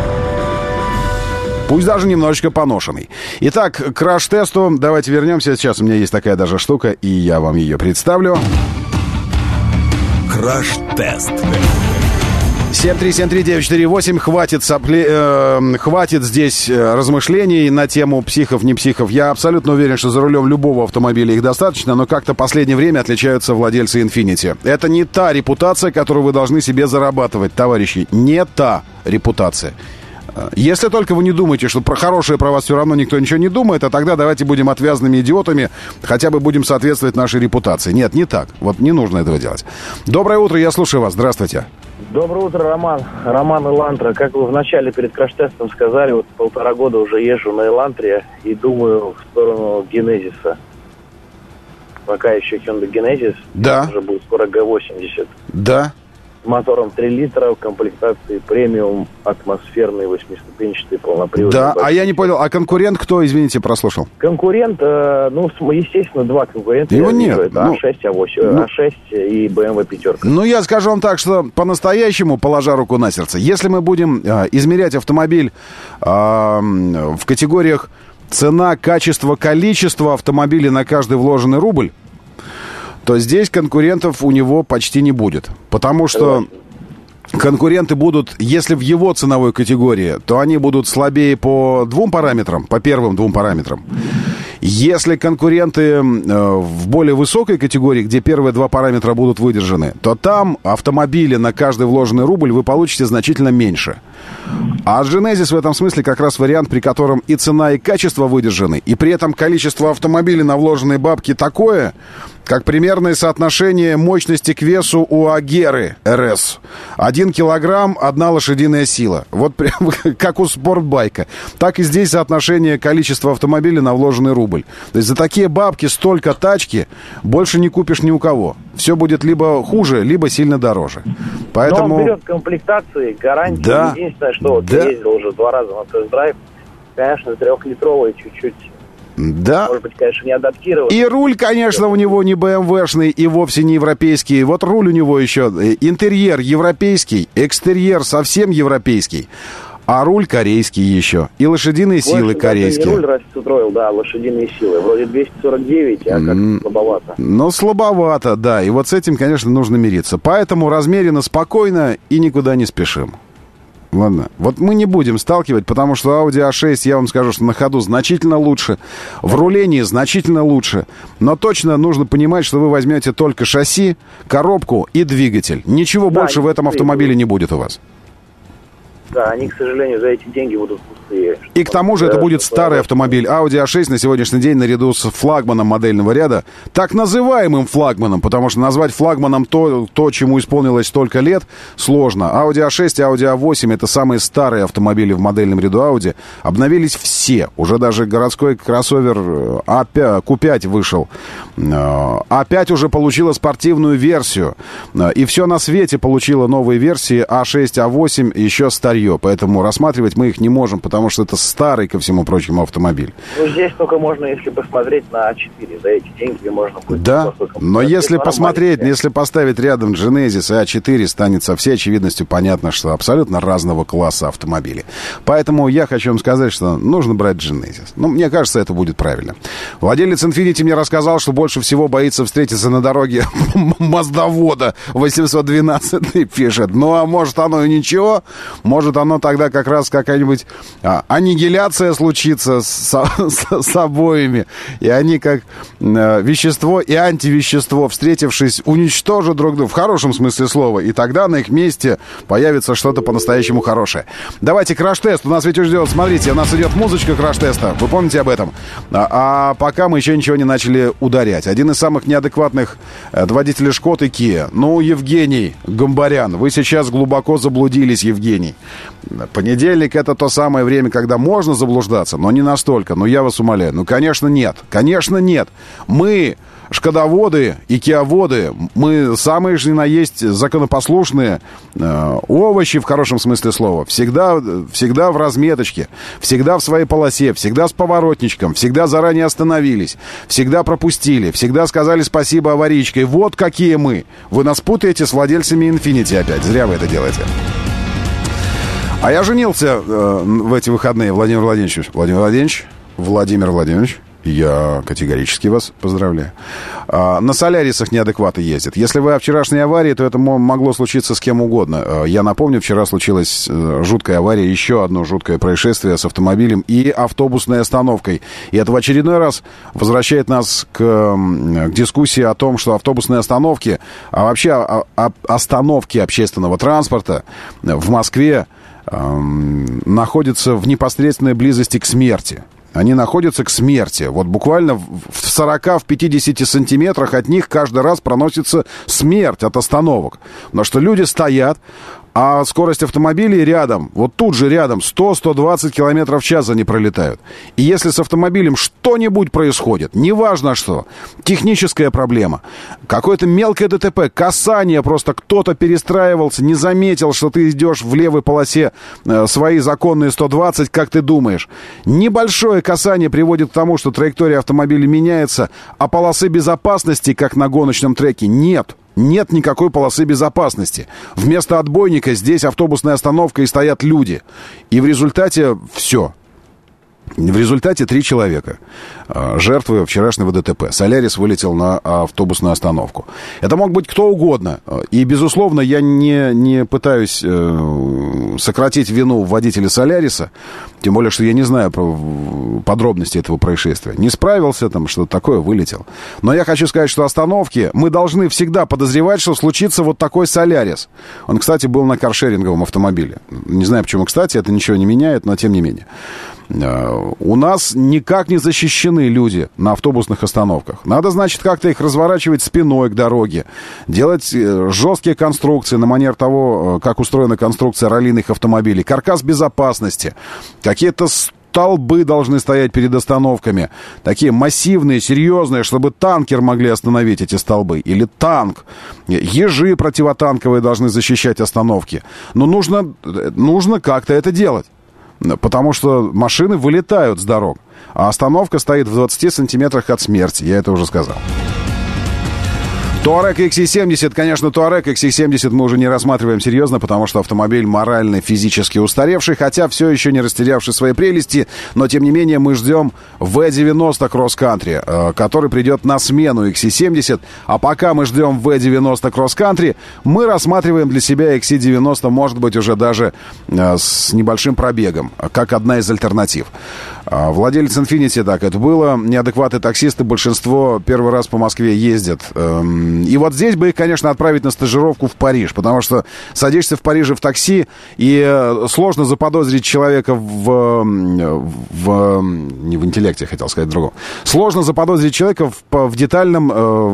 Пусть даже немножечко поношенный. Итак, к краш-тесту давайте вернемся. Сейчас у меня есть такая даже штука, и я вам ее представлю. Краш-тест. 7373948. Хватит здесь размышлений на тему психов, не психов. Я абсолютно уверен, что за рулем любого автомобиля их достаточно, но как-то в последнее время отличаются владельцы Infiniti. Это не та репутация, которую вы должны себе зарабатывать, товарищи. Не та репутация. Если только вы не думаете, что про хорошее про вас все равно никто ничего не думает, а тогда давайте будем отвязанными идиотами, хотя бы будем соответствовать нашей репутации. Нет, не так. Вот не нужно этого делать. Доброе утро, я слушаю вас. Здравствуйте. Доброе утро, Роман. Роман Элантра. Как вы вначале перед краш-тестом сказали, вот 1,5 года уже езжу на Элантре и думаю в сторону Генезиса. Пока еще Hyundai Genesis. Да. Уже будет скоро G80. Да. Мотором 3 литра, в комплектации премиум, атмосферный, 8-ступенчатый, полноприводный. Да, а я не понял, а конкурент кто, извините, прослушал? Конкурент, естественно, два конкурента. Его нет. Это А6, А8, А6 и BMW 5. Ну, я скажу вам так, что по-настоящему, положа руку на сердце, если мы будем измерять автомобиль в категориях цена, качество, количество автомобилей на каждый вложенный рубль, то здесь конкурентов у него почти не будет. Потому что конкуренты будут, если в его ценовой категории, то они будут слабее по двум параметрам, по первым двум параметрам. Если конкуренты в более высокой категории, где первые два параметра будут выдержаны, то там автомобили на каждый вложенный рубль вы получите значительно меньше. А Genesis в этом смысле как раз вариант, при котором и цена, и качество выдержаны, и при этом количество автомобилей на вложенные бабки такое, как примерное соотношение мощности к весу у Агеры РС. 1 килограмм, 1 лошадиная сила. Вот прям как у спортбайка. Так и здесь соотношение количества автомобилей на вложенный рубль. То есть за такие бабки столько тачки больше не купишь ни у кого. Все будет либо хуже, либо сильно дороже. Поэтому... Но он берет комплектации, гарантии. Да. Единственное, что вот я ездил уже 2 раза на тест-драйв, конечно, 3-литровый чуть-чуть. Да. Может быть, конечно, не адаптирован. И руль, конечно, у него не BMW-шный и вовсе не европейский. Вот руль у него еще интерьер европейский, экстерьер совсем европейский, а руль корейский еще. И лошадиные силы корейские. Не руль устроил, да, лошадиные силы. Вроде 249, а как слабовато. Ну, слабовато, да. И вот с этим, конечно, нужно мириться. Поэтому размеренно, спокойно и никуда не спешим. Ладно, вот мы не будем сталкивать, потому что Audi A6, я вам скажу, что на ходу значительно лучше, в рулении значительно лучше, но точно нужно понимать, что вы возьмете только шасси, коробку и двигатель. Ничего больше в этом автомобиле не будет у вас. Да, они, к сожалению, за эти деньги будут пустые. И к тому же это будет старый автомобиль. Audi A6 на сегодняшний день наряду с флагманом модельного ряда, так называемым флагманом, потому что назвать флагманом то, чему исполнилось столько лет, сложно. Audi A6 и Audi A8 — это самые старые автомобили в модельном ряду Audi. Обновились все. Уже даже городской кроссовер Q5 вышел. A5 уже получила спортивную версию. И все на свете получило новые версии. A6, A8 еще старье. Поэтому рассматривать мы их не можем, потому что это старый, ко всему прочему, автомобиль. Ну, здесь только можно, если посмотреть на А4. За эти деньги можно будет... Да, но если посмотреть, если поставить рядом Genesis и А4, станет со всей очевидностью понятно, что абсолютно разного класса автомобили. Поэтому я хочу вам сказать, что нужно брать Genesis. Ну, мне кажется, это будет правильно. Владелец Infiniti мне рассказал, что больше всего боится встретиться на дороге Маздовода 812, пишет. Ну, а может, оно и ничего. Может, оно тогда как раз какая-нибудь аннигиляция случится с обоими, и они как вещество и антивещество, встретившись, уничтожат друг друга, в хорошем смысле слова, и тогда на их месте появится что-то по-настоящему хорошее. Давайте краш-тест. У нас ведь уже, смотрите, у нас идет музычка краш-теста, вы помните об этом? А пока мы еще ничего не начали ударять. Один из самых неадекватных водителей Шкод и Kia. Ну, Евгений Гамбарян, вы сейчас глубоко заблудились, Евгений. Понедельник — это то самое время, когда можно заблуждаться, но не настолько. Но я вас умоляю, ну, конечно, нет. Конечно, нет. Мы шкодоводы и киаводы, мы самые же на есть законопослушные овощи, в хорошем смысле слова. Всегда в разметочке, всегда в своей полосе, всегда с поворотничком, всегда заранее остановились, всегда пропустили, всегда сказали спасибо аварийкой. Вот какие мы. Вы нас путаете с владельцами Infiniti опять. Зря вы это делаете. А я женился в эти выходные, Владимир Владимирович, я категорически вас поздравляю. На Солярисах неадекваты ездят. Если вы о вчерашней аварии, то это могло случиться с кем угодно. Я напомню, вчера случилась жуткая авария, еще одно жуткое происшествие с автомобилем и автобусной остановкой. И это в очередной раз возвращает нас к дискуссии о том, что автобусные остановки, а вообще остановки общественного транспорта в Москве находятся в непосредственной близости к смерти. Они находятся к смерти. Вот буквально в 40-50 сантиметрах от них каждый раз проносится смерть от остановок. Потому что люди стоят, а скорость автомобилей рядом, вот тут же рядом, 100-120 км в час они пролетают. И если с автомобилем что-нибудь происходит, неважно что, техническая проблема, какое-то мелкое ДТП, касание, просто кто-то перестраивался, не заметил, что ты идешь в левой полосе свои законные 120, как ты думаешь. Небольшое касание приводит к тому, что траектория автомобиля меняется, а полосы безопасности, как на гоночном треке, нет. Нет никакой полосы безопасности. Вместо отбойника здесь автобусная остановка и стоят люди. И в результате все. В результате 3 человека жертвы вчерашнего ДТП. Солярис вылетел на автобусную остановку. Это мог быть кто угодно. И, безусловно, я не пытаюсь сократить вину водителя Соляриса. Тем более, что я не знаю подробностей этого происшествия. Не справился там, что-то такое, вылетел. Но я хочу сказать, что остановки мы должны всегда подозревать, что случится вот такой Солярис. Он, кстати, был на каршеринговом автомобиле. Не знаю, почему, кстати, это ничего не меняет, но тем не менее. У нас никак не защищены люди на автобусных остановках. Надо, значит, как-то их разворачивать спиной к дороге, делать жесткие конструкции на манер того, как устроена конструкция раллийных автомобилей, каркас безопасности, какие-то столбы должны стоять перед остановками, такие массивные, серьезные, чтобы танкер могли остановить эти столбы, или танк. Ежи противотанковые должны защищать остановки. Но нужно как-то это делать. Потому что машины вылетают с дорог, а остановка стоит в 20 сантиметрах от смерти, я это уже сказал. Touareg XC70, конечно, Touareg XC70 мы уже не рассматриваем серьезно, потому что автомобиль морально, физически устаревший, хотя все еще не растерявший свои прелести, но тем не менее мы ждем V90 Cross Country, который придет на смену XC70, а пока мы ждем V90 Cross Country, мы рассматриваем для себя XC90, может быть, уже даже с небольшим пробегом, как одна из альтернатив. Владелец Infiniti, так это было, неадекватные таксисты, большинство первый раз по Москве ездят. И вот здесь бы их, конечно, отправить на стажировку в Париж, потому что садишься в Париже в такси, и сложно заподозрить человека не в интеллекте, хотел сказать другого. Сложно заподозрить человека в детальном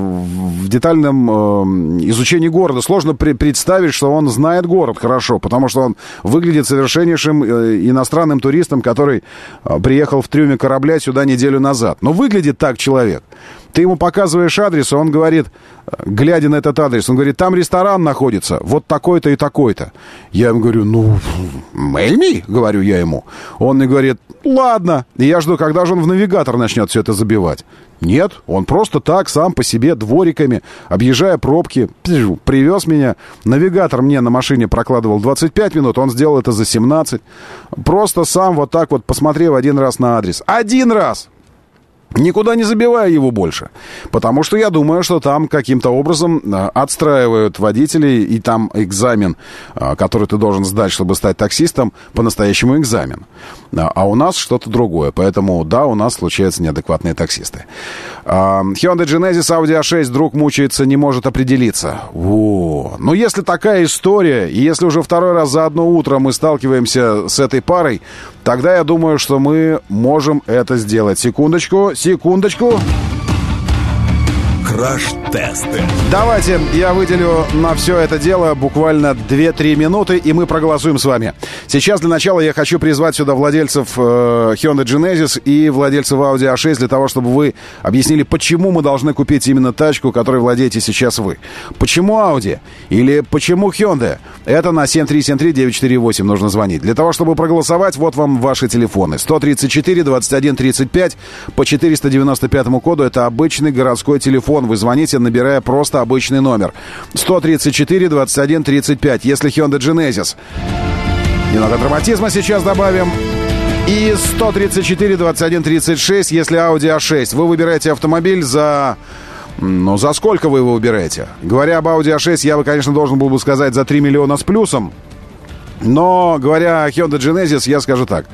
изучении города. Сложно представить, что он знает город хорошо, потому что он выглядит совершеннейшим иностранным туристом, который приехал в трюме корабля сюда неделю назад. Но выглядит так человек. Ты ему показываешь адрес, и он говорит, глядя на этот адрес, он говорит, там ресторан находится, вот такой-то и такой-то. Я ему говорю, maybe, говорю я ему. Он мне говорит, ладно. И я жду, когда же он в навигатор начнет все это забивать. Нет, он просто так, сам по себе, двориками, объезжая пробки, привез меня. Навигатор мне на машине прокладывал 25 минут, он сделал это за 17. Просто сам вот так вот, посмотрев один раз на адрес. Один раз! Никуда не забивая его больше. Потому что я думаю, что там каким-то образом отстраивают водителей, и там экзамен, который ты должен сдать, чтобы стать таксистом, по-настоящему экзамен. А у нас что-то другое. Поэтому, да, у нас случаются неадекватные таксисты. Hyundai Genesis, Audi A6, друг мучается, не может определиться. Ну, если такая история, и если уже второй раз за одно утро мы сталкиваемся с этой парой, тогда я думаю, что мы можем это сделать. Секундочку. Краш-тест. Давайте я выделю на все это дело буквально 2-3 минуты, и мы проголосуем с вами. Сейчас для начала я хочу призвать сюда владельцев Hyundai Genesis и владельцев Audi A6 для того, чтобы вы объяснили, почему мы должны купить именно тачку, которой владеете сейчас вы. Почему Audi? Или почему Hyundai? Это на 7373948 нужно звонить. Для того, чтобы проголосовать, вот вам ваши телефоны. 134 21 35 по 495 коду. Это обычный городской телефон. Вы звоните, набирая просто обычный номер. 134 21 35. Если Hyundai Genesis. Немного драматизма сейчас добавим. И 134 21 36, если Audi A6. Вы выбираете автомобиль за... Ну, за сколько вы его выбираете? Говоря об Audi A6, я бы, конечно, должен был бы сказать за 3 миллиона с плюсом. Но, говоря о Hyundai Genesis, я скажу так.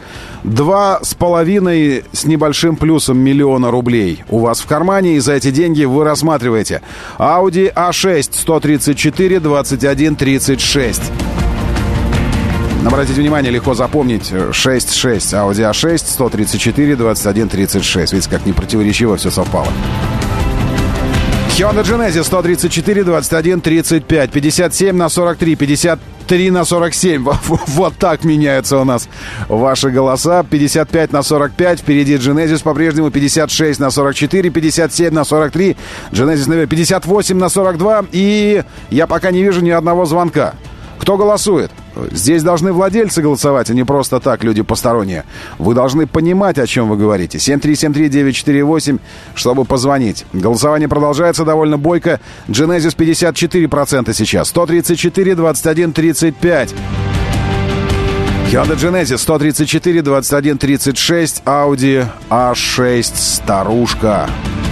2,5 с небольшим плюсом миллиона рублей у вас в кармане, и за эти деньги вы рассматриваете Audi A6 134 21 36. Обратите внимание, легко запомнить. 6-6. Audi A6 134 21 36. Видите, как непротиворечиво все совпало. Hyundai Genesis 134 21 35. 57 на 43. 53 на 47. Вот так меняются у нас ваши голоса. 55 на 45. Впереди Genesis по-прежнему. 56 на 44. 57 на 43. Genesis наверх. 58 на 42. И я пока не вижу ни одного звонка. Кто голосует? Здесь должны владельцы голосовать, а не просто так, люди посторонние. Вы должны понимать, о чем вы говорите. 7373948, чтобы позвонить. Голосование продолжается довольно бойко. Genesis 54% сейчас. 134 21 35. Hyundai Genesis 134 21 36. Audi A6 старушка.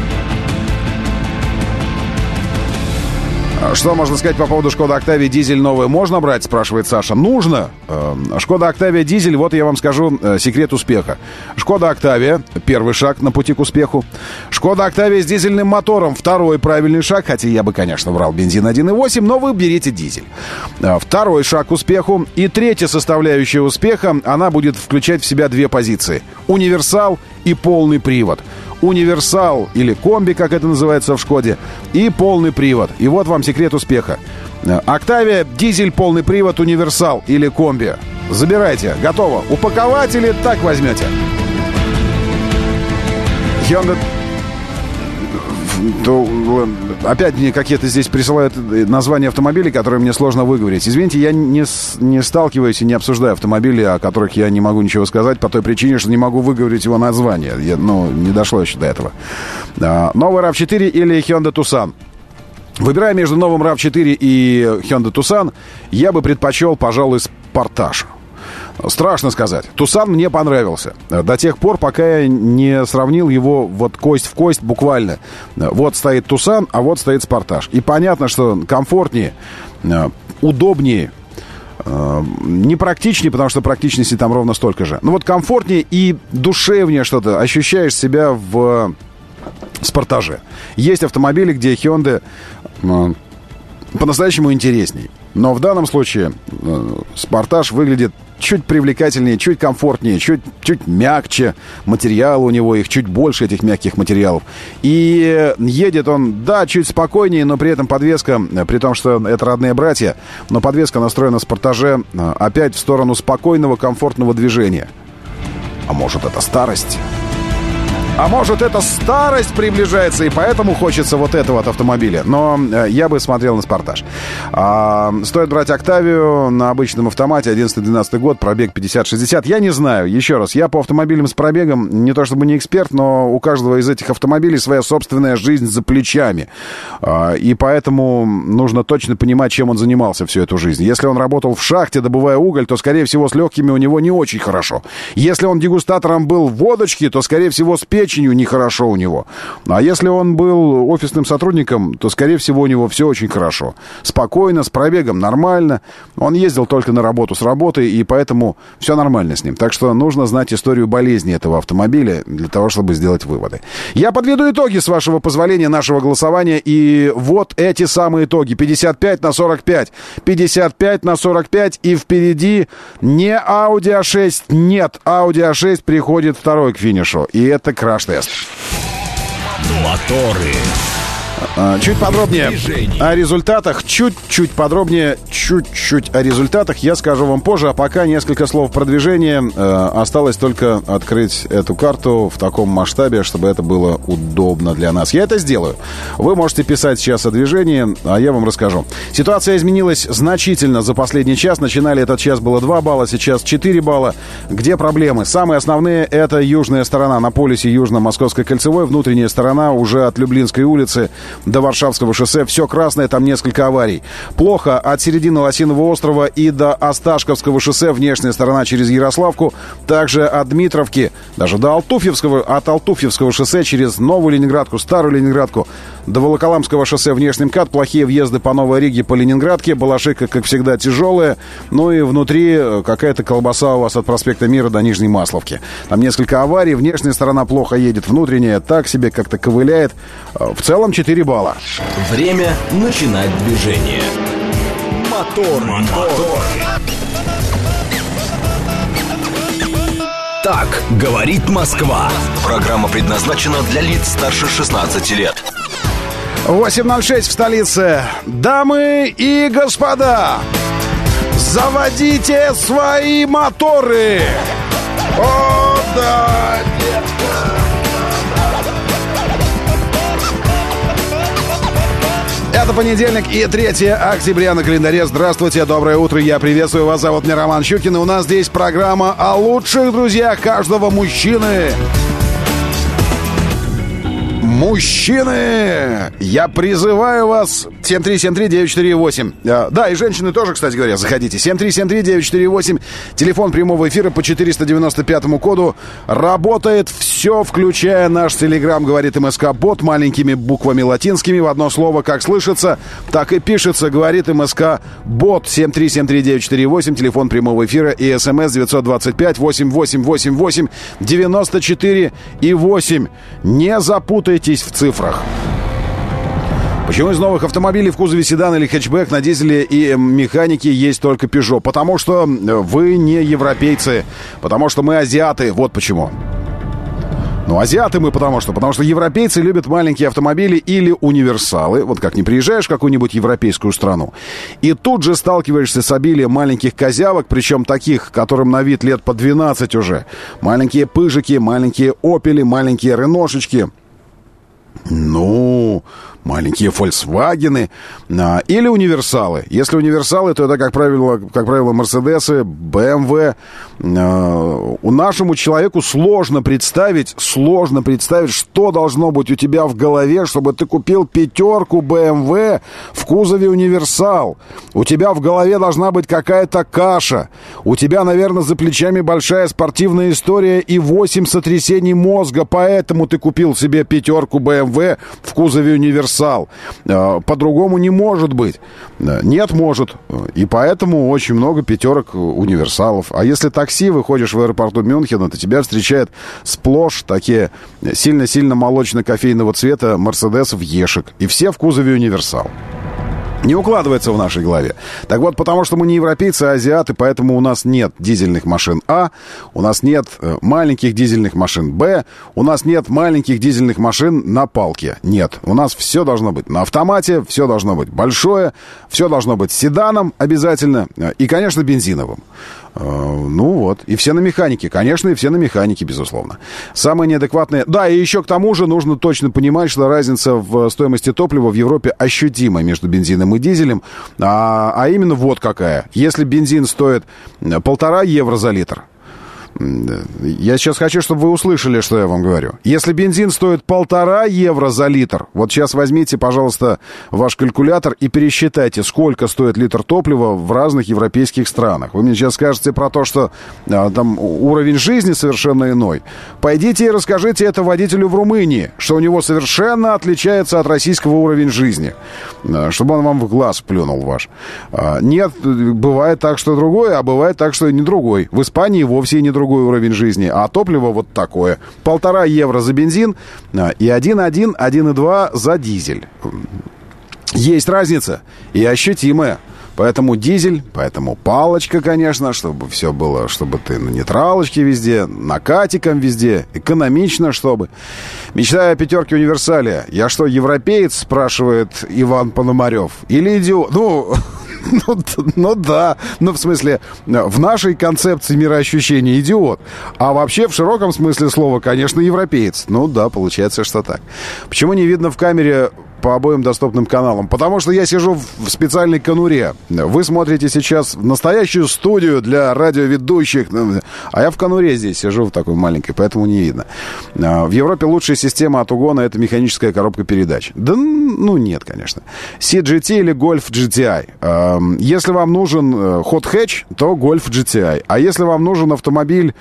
Что можно сказать по поводу Шкода Октавия дизель новый? Можно брать, спрашивает Саша. Нужно. Шкода Октавия дизель, вот я вам скажу секрет успеха. Шкода Октавия, первый шаг на пути к успеху. Шкода Октавия с дизельным мотором, второй правильный шаг. Хотя я бы, конечно, брал бензин 1.8, но вы берите дизель. Второй шаг к успеху. И третья составляющая успеха, она будет включать в себя две позиции. Универсал и полный привод. Универсал или комби, как это называется в Шкоде, и полный привод. И вот вам секрет успеха. Октавия, дизель, полный привод, универсал или комби. Забирайте. Готово. Упаковать или так возьмете? Hyundai... Опять мне какие-то здесь присылают названия автомобилей, которые мне сложно выговорить. Извините, я не сталкиваюсь и не обсуждаю автомобили, о которых я не могу ничего сказать по той причине, что не могу выговорить его название. Не дошло еще до этого. Новый RAV4 или Hyundai Tucson? Выбирая между новым RAV4 и Hyundai Tucson, я бы предпочел, пожалуй, Sportage. Страшно сказать. Тусан мне понравился. До тех пор, пока я не сравнил его вот кость в кость буквально. Вот стоит Тусан, а вот стоит Спартаж. И понятно, что комфортнее, удобнее, не практичнее, потому что практичности там ровно столько же. Но вот комфортнее и душевнее что-то. Ощущаешь себя в Спартаже. Есть автомобили, где Hyundai по-настоящему интересней. Но в данном случае Спартаж выглядит чуть привлекательнее, чуть комфортнее, чуть мягче. Материал у него, их чуть больше, этих мягких материалов. И едет он, да, чуть спокойнее, но при этом подвеска, при том, что это родные братья, но подвеска настроена в Спартаже опять в сторону спокойного, комфортного движения. А может, это старость? А может, это старость приближается, и поэтому хочется вот этого от автомобиля. Но я бы смотрел на Спартаж. Стоит брать Октавию на обычном автомате, 11-12 год, пробег 50-60. Я не знаю, еще раз, я по автомобилям с пробегом не то чтобы не эксперт, но у каждого из этих автомобилей своя собственная жизнь за плечами. И поэтому нужно точно понимать, чем он занимался всю эту жизнь. Если он работал в шахте, добывая уголь, то, скорее всего, с легкими у него не очень хорошо. Если он дегустатором был водочки, то, скорее всего, с печенью нехорошо у него. А если он был офисным сотрудником, то, скорее всего, у него все очень хорошо. Спокойно, с пробегом нормально. Он ездил только на работу с работы, и поэтому все нормально с ним. Так что нужно знать историю болезни этого автомобиля для того, чтобы сделать выводы. Я подведу итоги, с вашего позволения, нашего голосования. И вот эти самые итоги. 55-45. 55-45. И впереди не Audi A6. Нет, Audi A6 приходит второй к финишу. И это краш-тест. Моторы. Чуть подробнее о результатах, чуть подробнее, чуть-чуть о результатах я скажу вам позже, а пока несколько слов про движение. Осталось только открыть эту карту в таком масштабе, чтобы это было удобно для нас. Я это сделаю. Вы можете писать сейчас о движении, а я вам расскажу. Ситуация изменилась значительно за последний час. Начинали этот час было 2 балла, сейчас 4 балла. Где проблемы? Самые основные — это южная сторона. На полюсе Южно-Московской кольцевой, внутренняя сторона уже от Люблинской улицы до Варшавского шоссе. Все красное, там несколько аварий. Плохо от середины Лосиного острова и до Осташковского шоссе, внешняя сторона через Ярославку. Также от Дмитровки, даже до Алтуфьевского, от Алтуфьевского шоссе через Новую Ленинградку, Старую Ленинградку, до Волоколамского шоссе внешний МКАД. Плохие въезды по Новой Риге, по Ленинградке. Балашиха, как всегда, тяжелая. Ну и внутри какая-то колбаса у вас от проспекта Мира до Нижней Масловки. Там несколько аварий. Внешняя сторона плохо едет, внутренняя так себе как-то ковыляет. В целом 4 балла. Время начинать движение. Мотор. Так говорит Москва. Программа предназначена для лиц старше 16 лет. 8:06 в столице. Дамы и господа, заводите свои моторы. О, да, детка. Это понедельник и 3 октября на календаре. Здравствуйте, доброе утро, я приветствую вас. Зовут меня Роман Щукин, и у нас здесь программа о лучших друзьях каждого мужчины. Мужчины, я призываю вас. 7373948. Да, и женщины тоже, кстати говоря, заходите. 7373948. Телефон прямого эфира по 495 коду. Работает все, включая наш телеграм, говорит МСК-бот, маленькими буквами латинскими. В одно слово, как слышится, так и пишется, говорит МСК-бот. 7373948. Телефон прямого эфира и СМС 925-8888-94-8. Не запутайтесь в цифрах. Почему из новых автомобилей в кузове седан или хэтчбэк на дизеле и механике есть только Peugeot? Потому что вы не европейцы, потому что мы азиаты, вот почему. Ну, азиаты мы потому что европейцы любят маленькие автомобили или универсалы. Вот как не приезжаешь в какую-нибудь европейскую страну, и тут же сталкиваешься с обилием маленьких козявок, причем таких, которым на вид лет по 12 уже. Маленькие пыжики, маленькие опели, маленькие реношечки. Ну, маленькие Volkswagen или универсалы. Если универсалы, то это, как правило, Мерседесы, BMW. Нашему человеку сложно представить, что должно быть у тебя в голове, чтобы ты купил 5 BMW в кузове универсал. У тебя в голове должна быть какая-то каша. У тебя, наверное, за плечами большая спортивная история и 8 сотрясений мозга, поэтому ты купил себе 5 BMW в кузове универсал. По-другому не может быть. Нет, может. И поэтому очень много 5 универсалов. А если такси, выходишь в аэропорту Мюнхена, то тебя встречают сплошь такие сильно-сильно молочно-кофейного цвета Мерседесов Ешек. И все в кузове универсал. Не укладывается в нашей голове. Так вот, потому что мы не европейцы, а азиаты, поэтому у нас нет дизельных машин А, у нас нет маленьких дизельных машин Б, у нас нет маленьких дизельных машин на палке. Нет, у нас все должно быть на автомате, все должно быть большое, все должно быть седаном обязательно и, конечно, бензиновым. Ну вот, и все на механике, конечно, и все на механике, безусловно. Самые неадекватные... Да, и еще к тому же нужно точно понимать, что разница в стоимости топлива в Европе ощутима между бензином и дизелем, а именно вот какая. Если бензин стоит 1,5 евро за литр, я сейчас хочу, чтобы вы услышали, что я вам говорю. Если бензин стоит 1,5 евро за литр, вот сейчас возьмите, пожалуйста, ваш калькулятор и пересчитайте, сколько стоит литр топлива в разных европейских странах. Вы мне сейчас скажете про то, что там уровень жизни совершенно иной. Пойдите и расскажите это водителю в Румынии, что у него совершенно отличается от российского уровня жизни, чтобы он вам в глаз плюнул ваш. Нет, бывает так, что другой, а бывает так, что и не другой. В Испании вовсе и не другой уровень жизни, а топливо вот такое. 1,5 евро за бензин и 1,2 за дизель. Есть разница и ощутимая. Поэтому дизель, поэтому палочка, конечно, чтобы все было, чтобы ты на нейтралочке везде, накатиком везде, экономично, чтобы. Мечтаю о пятерке универсале. Я что, европеец, спрашивает Иван Пономарев? Или идиот? Ну да, в смысле, в нашей концепции мироощущения идиот. А вообще, в широком смысле слова, конечно, европеец. Ну да, получается, что так. Почему не видно в камере по обоим доступным каналам? Потому что я сижу в специальной конуре. Вы смотрите сейчас настоящую студию для радиоведущих, а я в конуре здесь сижу в такой маленькой, поэтому не видно. В Европе лучшая система от угона — это механическая коробка передач. Да, нет, конечно. CGT или Golf GTI. Если вам нужен hot hatch, то Golf GTI. А если вам нужен автомобиль,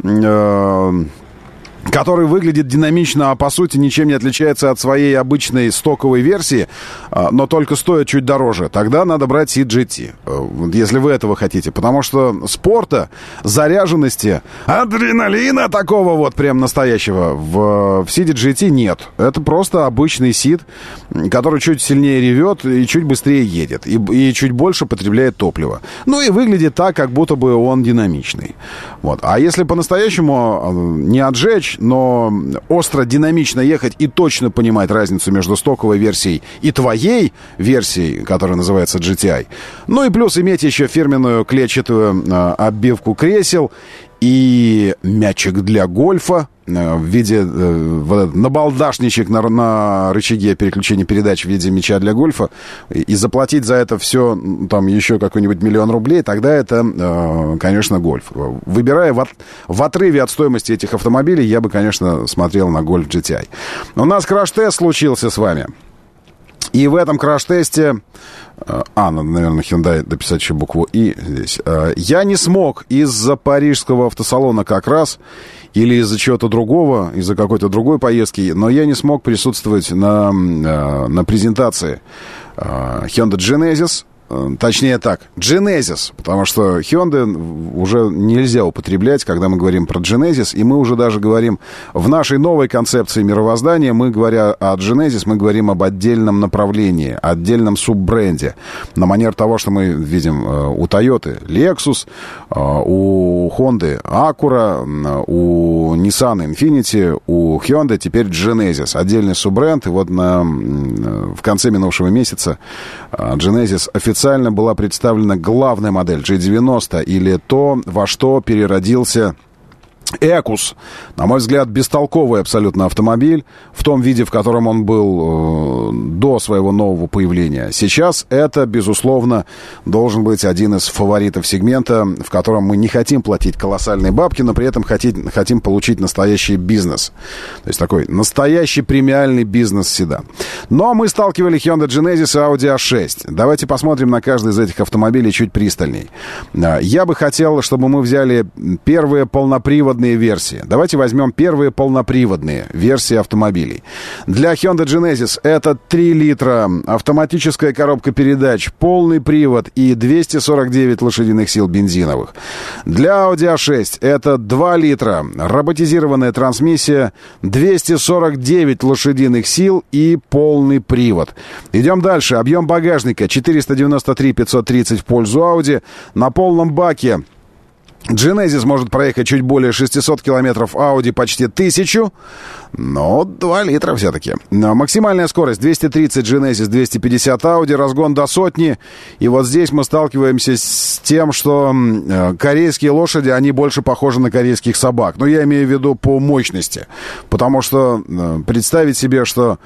который выглядит динамично, а по сути ничем не отличается от своей обычной стоковой версии, но только стоит чуть дороже, тогда надо брать CGT, если вы этого хотите. Потому что спорта, заряженности, адреналина такого вот прям настоящего в CGT нет. Это просто обычный сид, который чуть сильнее ревет и чуть быстрее едет, и чуть больше потребляет топлива. Ну и выглядит так, как будто бы он динамичный. Вот. А если по-настоящему не отжечь, но остро, динамично ехать и точно понимать разницу между стоковой версией и твоей версией, которая называется GTI. Ну и плюс иметь еще фирменную клетчатую оббивку кресел и мячик для гольфа в виде набалдашничек на рычаге переключения передач в виде мяча для гольфа, и заплатить за это все там еще какой-нибудь 1 000 000 рублей, тогда это, конечно, гольф. Выбирая в отрыве от стоимости этих автомобилей, я бы, конечно, смотрел на Golf GTI. У нас краш-тест случился с вами. И в этом краш-тесте... надо, наверное, Hyundai дописать еще букву «И» здесь. Я не смог из-за парижского автосалона как раз, или из-за чего-то другого, из-за какой-то другой поездки, но я не смог присутствовать на презентации Hyundai Genesis. Точнее так, Genesis, потому что Hyundai уже нельзя употреблять, когда мы говорим про Genesis, и мы уже даже говорим в нашей новой концепции мировоздания, мы, говоря о Genesis, мы говорим об отдельном направлении, отдельном суббренде, на манер того, что мы видим у Toyota Lexus, у Honda Acura, у Nissan Infiniti, у Hyundai теперь Genesis, отдельный суббренд, и вот в конце минувшего месяца Genesis официально была представлена главная модель G90, или то, во что переродился Экус. На мой взгляд, бестолковый абсолютно автомобиль в том виде, в котором он был до своего нового появления. Сейчас это, безусловно, должен быть один из фаворитов сегмента, в котором мы не хотим платить колоссальные бабки, но при этом хотим получить настоящий бизнес. То есть такой настоящий премиальный бизнес-седан. Но мы сталкивали Hyundai Genesis и Audi A6. Давайте посмотрим на каждый из этих автомобилей чуть пристальней. Я бы хотел, чтобы мы взяли первые полноприводные версии. Давайте возьмем первые полноприводные версии автомобилей. Для Hyundai Genesis это 3 литра, автоматическая коробка передач, полный привод и 249 лошадиных сил бензиновых. Для Audi A6 это 2 литра, роботизированная трансмиссия, 249 лошадиных сил и полный привод. Идем дальше. Объем багажника 493 530 в пользу Audi. На полном баке Genesis может проехать чуть более 600 километров, Audi почти 1000, но 2 литра все-таки. Максимальная скорость 230 Genesis, 250 Audi, разгон до 100. И вот здесь мы сталкиваемся с тем, что корейские лошади, они больше похожи на корейских собак. Но я имею в виду по мощности. Потому что представить себе, что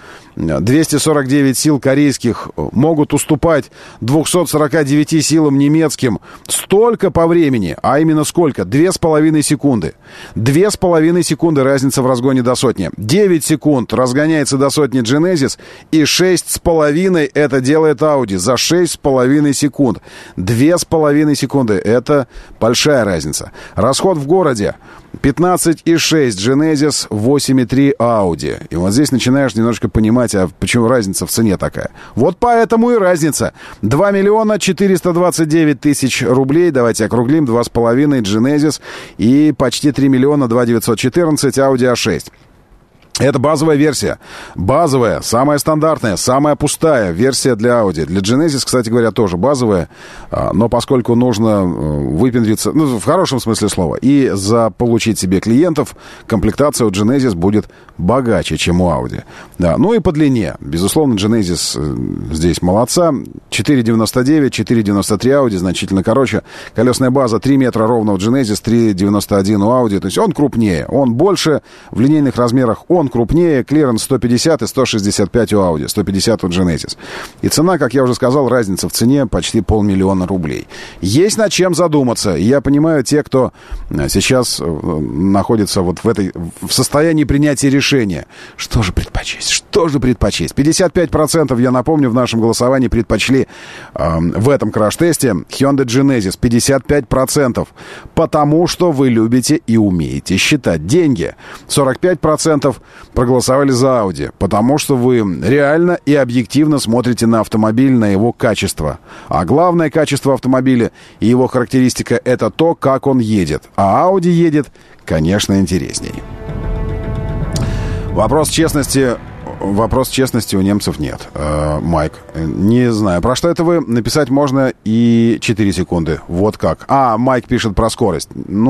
249 сил корейских могут уступать 249 силам немецким столько по времени, а именно сколько? 2,5 секунды. 2,5 секунды разница в разгоне до 100. 9 секунд разгоняется до 100 Genesis, и 6,5 это делает Audi за 6,5 секунд. 2,5 секунды — это большая разница. Расход в городе 15,6 Genesis, 8,3 Audi. И вот здесь начинаешь немножко понимать, а почему разница в цене такая. Вот поэтому и разница. 2 429 000 рублей, давайте округлим, 2,5 Genesis и почти 3 2 914 Audi A6. Это базовая версия. Базовая, самая стандартная, самая пустая версия для Audi. Для Genesis, кстати говоря, тоже базовая. Но поскольку нужно выпендриться, ну, в хорошем смысле слова, и заполучить себе клиентов, комплектация у Genesis будет богаче, чем у Audi. Да. Ну и по длине. Безусловно, Genesis здесь молодца. 4,99, 4,93 Audi, значительно короче. Колесная база 3 метра ровно у Genesis, 3,91 у Audi. То есть он крупнее, он больше в линейных размерах, он крупнее, клиренс 150 и 165 у Audi, 150 у Genesis. И цена, как я уже сказал, разница в цене почти 500 000 рублей. Есть над чем задуматься. Я понимаю, те, кто сейчас находится вот в состоянии принятия решения. Что же предпочесть? Что же предпочесть? 55%, я напомню, в нашем голосовании предпочли в этом краш-тесте Hyundai Genesis. 55%. Потому что вы любите и умеете считать деньги. 45% проголосовали за Audi, потому что вы реально и объективно смотрите на автомобиль, на его качество. А главное качество автомобиля и его характеристика — это то, как он едет. А Audi едет, конечно, интересней. Вопрос честности у немцев нет. Майк, не знаю, про что это вы, написать можно и 4 секунды. Вот как. Майк пишет про скорость.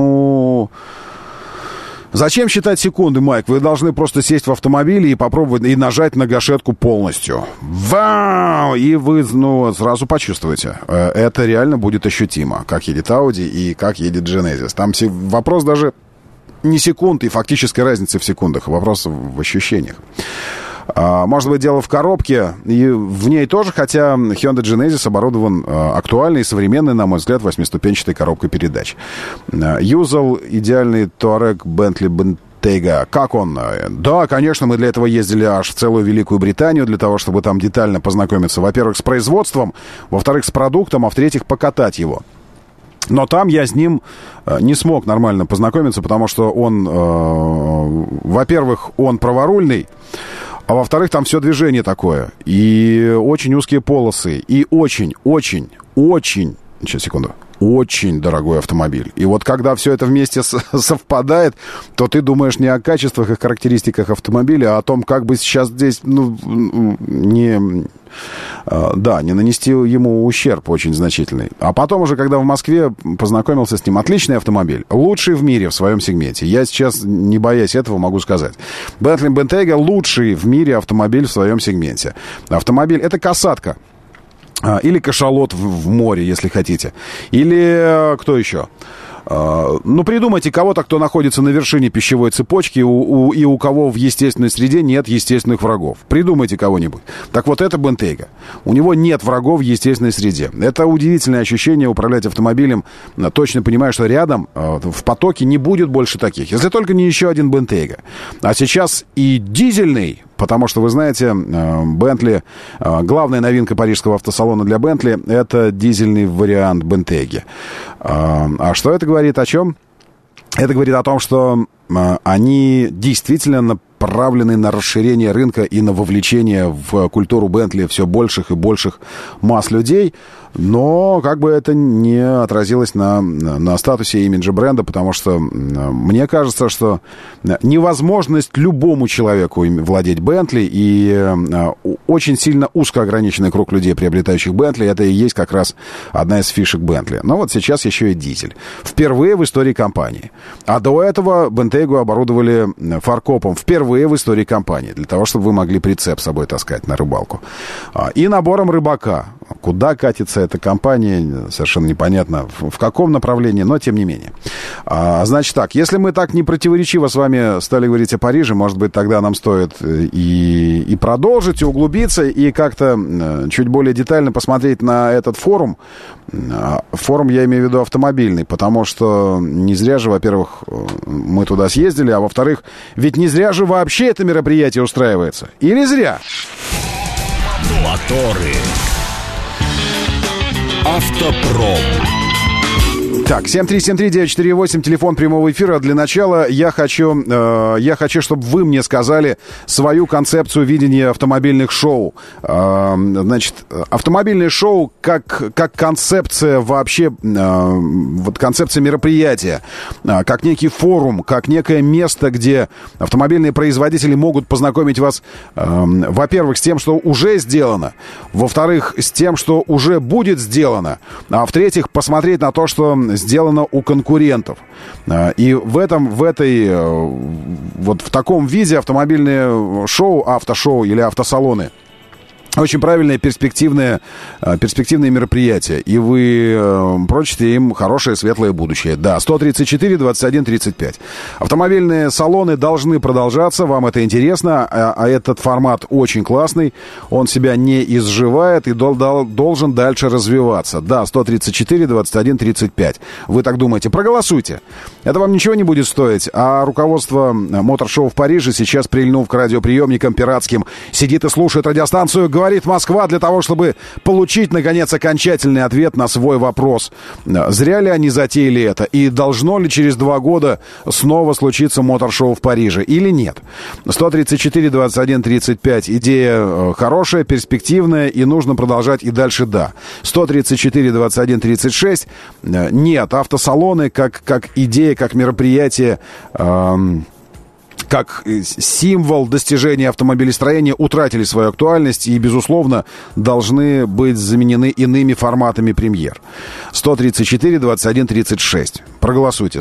Зачем считать секунды, Майк? Вы должны просто сесть в автомобиле и попробовать и нажать на гашетку полностью. Вау! И вы, сразу почувствуете. Это реально будет ощутимо, как едет Audi и как едет Genesis. Там вопрос даже не секунд и фактической разницы в секундах. Вопрос в ощущениях. Может быть, дело в коробке, и в ней тоже, хотя Hyundai Genesis оборудован актуальной и современной, на мой взгляд, 8-ступенчатой коробкой передач. Юзал идеальный Touareg Bentley Bentayga. Как он? Да, конечно, мы для этого ездили аж в целую Великую Британию, для того, чтобы там детально познакомиться, во-первых, с производством, во-вторых, с продуктом, а в-третьих, покатать его. Но там я с ним не смог нормально познакомиться, потому что он, во-первых, он праворульный, а во-вторых, там все движение такое. И очень узкие полосы. И очень дорогой автомобиль. И вот когда все это вместе совпадает, то ты думаешь не о качествах и характеристиках автомобиля, а о том, как бы сейчас здесь не нанести ему ущерб очень значительный. А потом уже, когда в Москве познакомился с ним, отличный автомобиль, лучший в мире в своем сегменте. Я сейчас, не боясь этого, могу сказать. Bentley Bentayga лучший в мире автомобиль в своем сегменте. Автомобиль — это касатка. Или кашалот в море, если хотите. Или кто еще? Придумайте кого-то, кто находится на вершине пищевой цепочки и у кого в естественной среде нет естественных врагов. Придумайте кого-нибудь. Так вот, это Bentayga. У него нет врагов в естественной среде. Это удивительное ощущение управлять автомобилем, точно понимая, что рядом в потоке не будет больше таких. Если только не еще один Bentayga. А сейчас и дизельный, потому что, вы знаете, Bentley, главная новинка парижского автосалона для Bentley — это дизельный вариант Bentayga. А что это говорит о чем? Это говорит о том, что они действительно направлены на расширение рынка и на вовлечение в культуру Bentley все больших и больших масс людей. Но как бы это не отразилось на статусе и имидже бренда, потому что мне кажется, что невозможность любому человеку владеть Bentley и очень сильно узко ограниченный круг людей, приобретающих Bentley, это и есть как раз одна из фишек Bentley. Но вот сейчас еще и дизель. Впервые в истории компании. А до этого Bentayga оборудовали фаркопом. Впервые в истории компании. Для того, чтобы вы могли прицеп с собой таскать на рыбалку. И набором рыбака. Куда катится эта компания, совершенно непонятно, в каком направлении, но тем не менее. Значит так, если мы так непротиворечиво с вами стали говорить о Париже, может быть, тогда нам стоит и продолжить, и углубиться, и как-то чуть более детально посмотреть на этот форум. Форум я имею в виду автомобильный, потому что не зря же, во-первых, мы туда съездили, а во-вторых, ведь не зря же вообще это мероприятие устраивается. Или зря? Моторы. Автопром. Так, 7373948, телефон прямого эфира. Для начала я хочу, чтобы вы мне сказали свою концепцию видения автомобильных шоу. Значит, автомобильное шоу как концепция вообще, вот концепция мероприятия, как некий форум, как некое место, где автомобильные производители могут познакомить вас, во-первых, с тем, что уже сделано, во-вторых, с тем, что уже будет сделано, а в-третьих, посмотреть на то, что сделано у конкурентов. И в таком виде автомобильное шоу, автошоу или автосалоны очень правильное, перспективное мероприятие. И вы прочите им хорошее, светлое будущее. Да, 134-21-35. Автомобильные салоны должны продолжаться. Вам это интересно. А этот формат очень классный. Он себя не изживает и должен дальше развиваться. Да, 134-21-35. Вы так думаете? Проголосуйте. Это вам ничего не будет стоить. А руководство мотор-шоу в Париже сейчас, прильнув к радиоприемникам пиратским, сидит и слушает радиостанцию «Говорит Москва» для того, чтобы получить, наконец, окончательный ответ на свой вопрос. Зря ли они затеяли это? И должно ли через 2 года снова случиться мотор-шоу в Париже? Или нет? 134-21-35. Идея хорошая, перспективная, и нужно продолжать и дальше да. 134-21-36. Нет, автосалоны как идея, как мероприятие... как символ достижения автомобилестроения утратили свою актуальность и, безусловно, должны быть заменены иными форматами премьер. 134-21-36. Проголосуйте.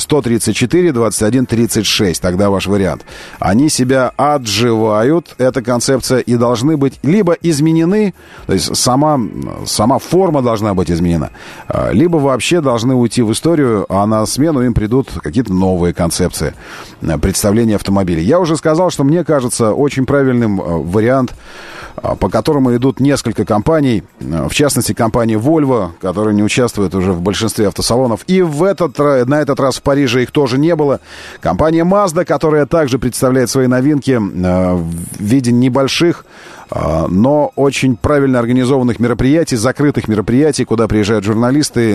134-21-36. Тогда ваш вариант. Они себя отживают, эта концепция, и должны быть либо изменены, то есть сама форма должна быть изменена, либо вообще должны уйти в историю, а на смену им придут какие-то новые концепции представления автомобилей. Я уже сказал, что мне кажется очень правильным вариант, по которому идут несколько компаний, в частности, компания Volvo, которая не участвует уже в большинстве автосалонов. И на этот раз в Париже их тоже не было. Компания Mazda, которая также представляет свои новинки в виде небольших, но очень правильно организованных мероприятий, закрытых мероприятий, куда приезжают журналисты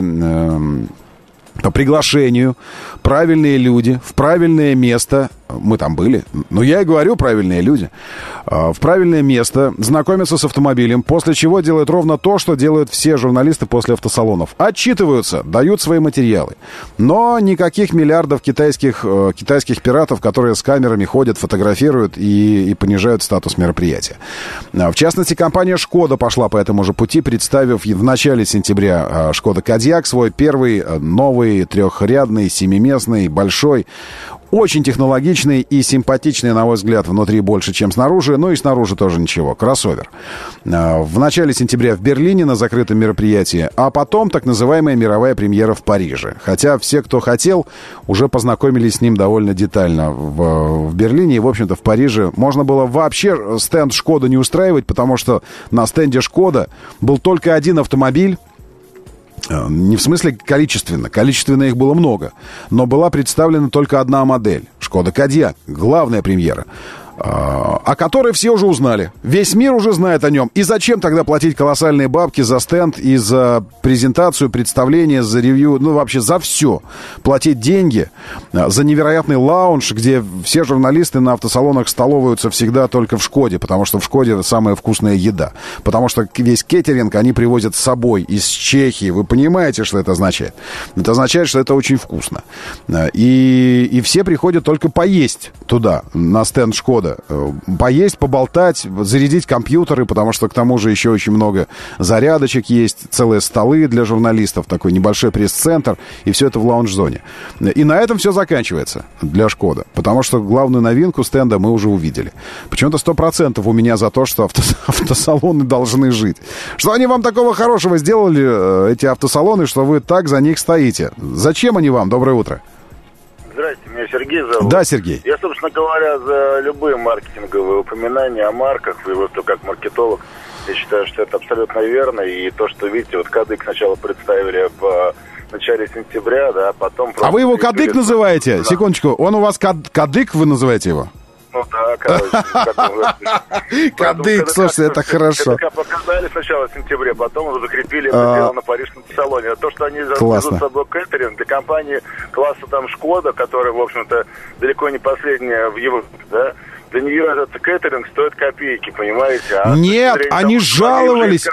по приглашению, правильные люди, в правильное место. Мы там были. Но я и говорю, правильные люди. В правильное место, знакомятся с автомобилем, после чего делают ровно то, что делают все журналисты после автосалонов. Отчитываются, дают свои материалы. Но никаких миллиардов китайских пиратов, которые с камерами ходят, фотографируют и понижают статус мероприятия. В частности, компания «Шкода» пошла по этому же пути, представив в начале сентября «Шкода Кодиак», свой первый новый трехрядный, семиместный, большой, очень технологичный и симпатичный, на мой взгляд, внутри больше, чем снаружи. Ну и снаружи тоже ничего. Кроссовер. В начале сентября в Берлине на закрытом мероприятии, а потом так называемая мировая премьера в Париже. Хотя все, кто хотел, уже познакомились с ним довольно детально в Берлине. И, в общем-то, в Париже можно было вообще стенд «Шкода» не устраивать, потому что на стенде «Шкода» был только один автомобиль. Не в смысле количественно. Количественно их было много. Но была представлена только одна модель. «Шкода Кодиак». Главная премьера. О которой все уже узнали. Весь мир уже знает о нем. И зачем тогда платить колоссальные бабки за стенд и за презентацию, представление, за ревью, ну вообще за все. Платить деньги за невероятный лаунж, где все журналисты на автосалонах столоваются всегда только в «Шкоде», потому что в «Шкоде» самая вкусная еда. Потому что весь кеттеринг они привозят с собой из Чехии. Вы понимаете, что это означает? Это означает, что это очень вкусно. И все приходят только поесть туда, на стенд «Шкода». Поесть, поболтать, зарядить компьютеры, потому что к тому же еще очень много зарядочек есть, целые столы для журналистов, такой небольшой пресс-центр, и все это в лаунж-зоне. И на этом все заканчивается для «Шкода», потому что главную новинку стенда мы уже увидели. Почему-то 100% у меня за то, что автосалоны должны жить. Что они вам такого хорошего сделали, эти автосалоны, что вы так за них стоите? Зачем они вам? Доброе утро. Здравствуйте, меня Сергей зовут. Да, Сергей. Я, собственно говоря, за любые маркетинговые упоминания о марках, и вот как маркетолог, я считаю, что это абсолютно верно. И то, что, видите, вот Кадык сначала представили в начале сентября, да, потом... А вы его Кадык называете? Секундочку, он у вас Кадык, вы называете его? Ну да, короче. Кадык, слушай, это хорошо. КДК показали сначала в сентябре, потом уже закрепили это дело на парижском салоне. А то, что они везут с собой кейтеринг для компании класса там «Шкода», которая, в общем-то, далеко не последняя в Европе, да, для нее этот кейтеринг стоит копейки, понимаете? Нет, они жаловались.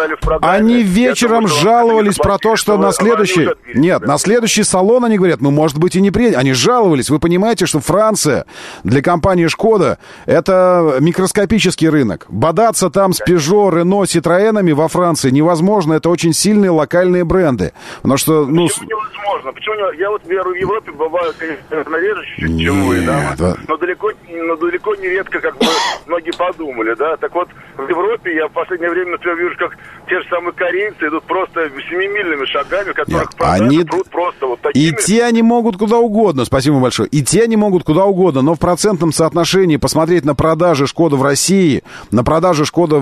Они вечером жаловались про то, что на следующий... Нет, на следующий салон они говорят, ну, может быть, и не приедем. Они жаловались. Вы понимаете, что Франция для компании «Шкода» это микроскопический рынок. Бодаться там с Peugeot, Renault, Citroёn'ами во Франции невозможно. Это очень сильные локальные бренды. Потому что... Ну, почему невозможно? Почему не... Я вот в Европе бываю, конечно, реже чуть-чуть, чем вы, да? Но далеко не редко, как бы многие подумали, да. Так вот, в Европе я в последнее время, например, вижу, как те же самые корейцы идут просто 7-мильными шагами, которых продажи прут просто вот такими. Идти они могут куда угодно, спасибо большое. Идти они могут куда угодно, но в процентном соотношении посмотреть на продажи «Шкода» в России, на продажи «Шкода»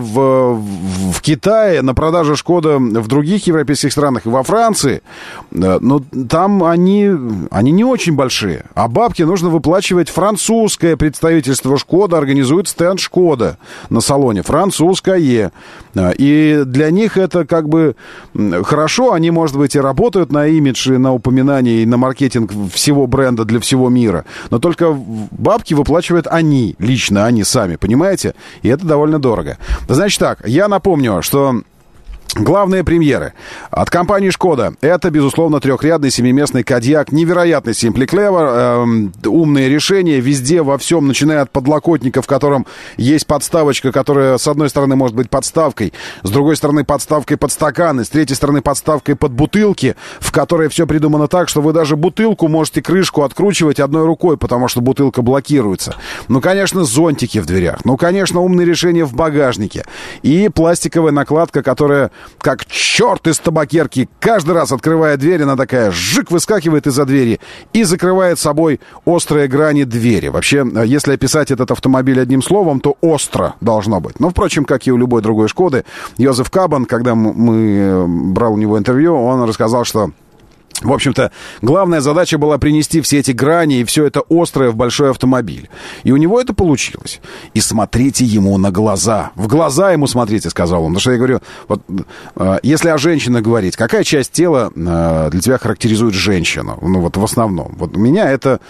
в Китае, на продажи «Шкода» в других европейских странах и во Франции, ну, там они не очень большие. А бабки нужно выплачивать. Французское представительство «Шкода» организует стенд «Шкода» на салоне, французское. И для них это как бы хорошо, они, может быть, и работают на имидж, и на упоминание, и на маркетинг всего бренда для всего мира. Но только бабки выплачивают они, лично они сами, понимаете? И это довольно дорого. Значит так, я напомню, что... Главные премьеры от компании «Шкода» — это, безусловно, трехрядный семиместный Кодиак, невероятный Simply Clever, умные решения везде, во всем, начиная от подлокотника, в котором есть подставочка, которая, с одной стороны, может быть подставкой, с другой стороны, подставкой под стаканы, с третьей стороны, подставкой под бутылки, в которой все придумано так, что вы даже бутылку можете крышку откручивать одной рукой, потому что бутылка блокируется. Ну, конечно, зонтики в дверях, ну, конечно, умные решения в багажнике и пластиковая накладка, которая... как черт из табакерки. Каждый раз, открывая дверь, она такая жик выскакивает из-за двери и закрывает собой острые грани двери. Вообще, если описать этот автомобиль одним словом, то остро должно быть. Но, впрочем, как и у любой другой «Шкоды», Йозеф Кабан, когда мы брал у него интервью, он рассказал, что... В общем-то, главная задача была принести все эти грани и все это острое в большой автомобиль. И у него это получилось. И смотрите ему на глаза. В глаза ему смотрите, сказал он. Потому что я говорю, вот, если о женщинах говорить, какая часть тела для тебя характеризует женщину? Ну, вот в основном. Вот у меня это...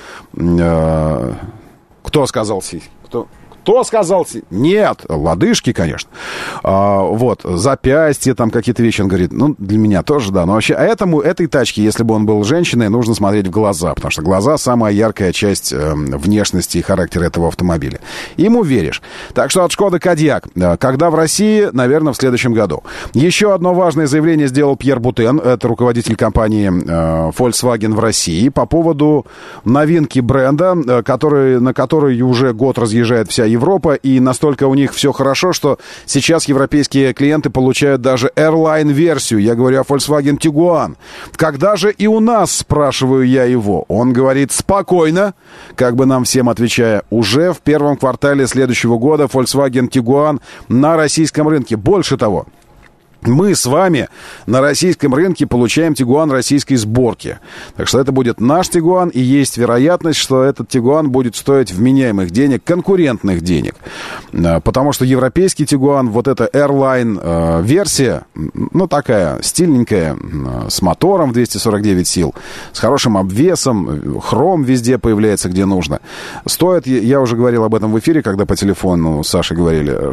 Кто сказал сиськи? Кто сказал? Нет, лодыжки, конечно. Вот, запястье, там какие-то вещи. Он говорит, ну, для меня тоже, да. Но вообще, этой тачке, если бы он был женщиной, нужно смотреть в глаза. Потому что глаза — самая яркая часть внешности и характера этого автомобиля. Ему веришь. Так что от «Шкода Кодиак». Когда в России? Наверное, в следующем году. Еще одно важное заявление сделал Пьер Бутен. Это руководитель компании Volkswagen в России. По поводу новинки бренда, на который уже год разъезжает вся Европа, и настолько у них все хорошо, что сейчас европейские клиенты получают даже Airline-версию. Я говорю о Volkswagen Tiguan. Когда же и у нас, спрашиваю я его? Он говорит спокойно, как бы нам всем отвечая, уже в первом квартале следующего года Volkswagen Tiguan на российском рынке. Больше того, мы с вами на российском рынке получаем Тигуан российской сборки. Так что это будет наш Тигуан, и есть вероятность, что этот Тигуан будет стоить вменяемых денег, конкурентных денег. Потому что европейский Тигуан, вот эта Airline-версия, ну, такая стильненькая, с мотором в 249 сил, с хорошим обвесом, хром везде появляется, где нужно. Стоит, я уже говорил об этом в эфире, когда по телефону с Сашей говорили,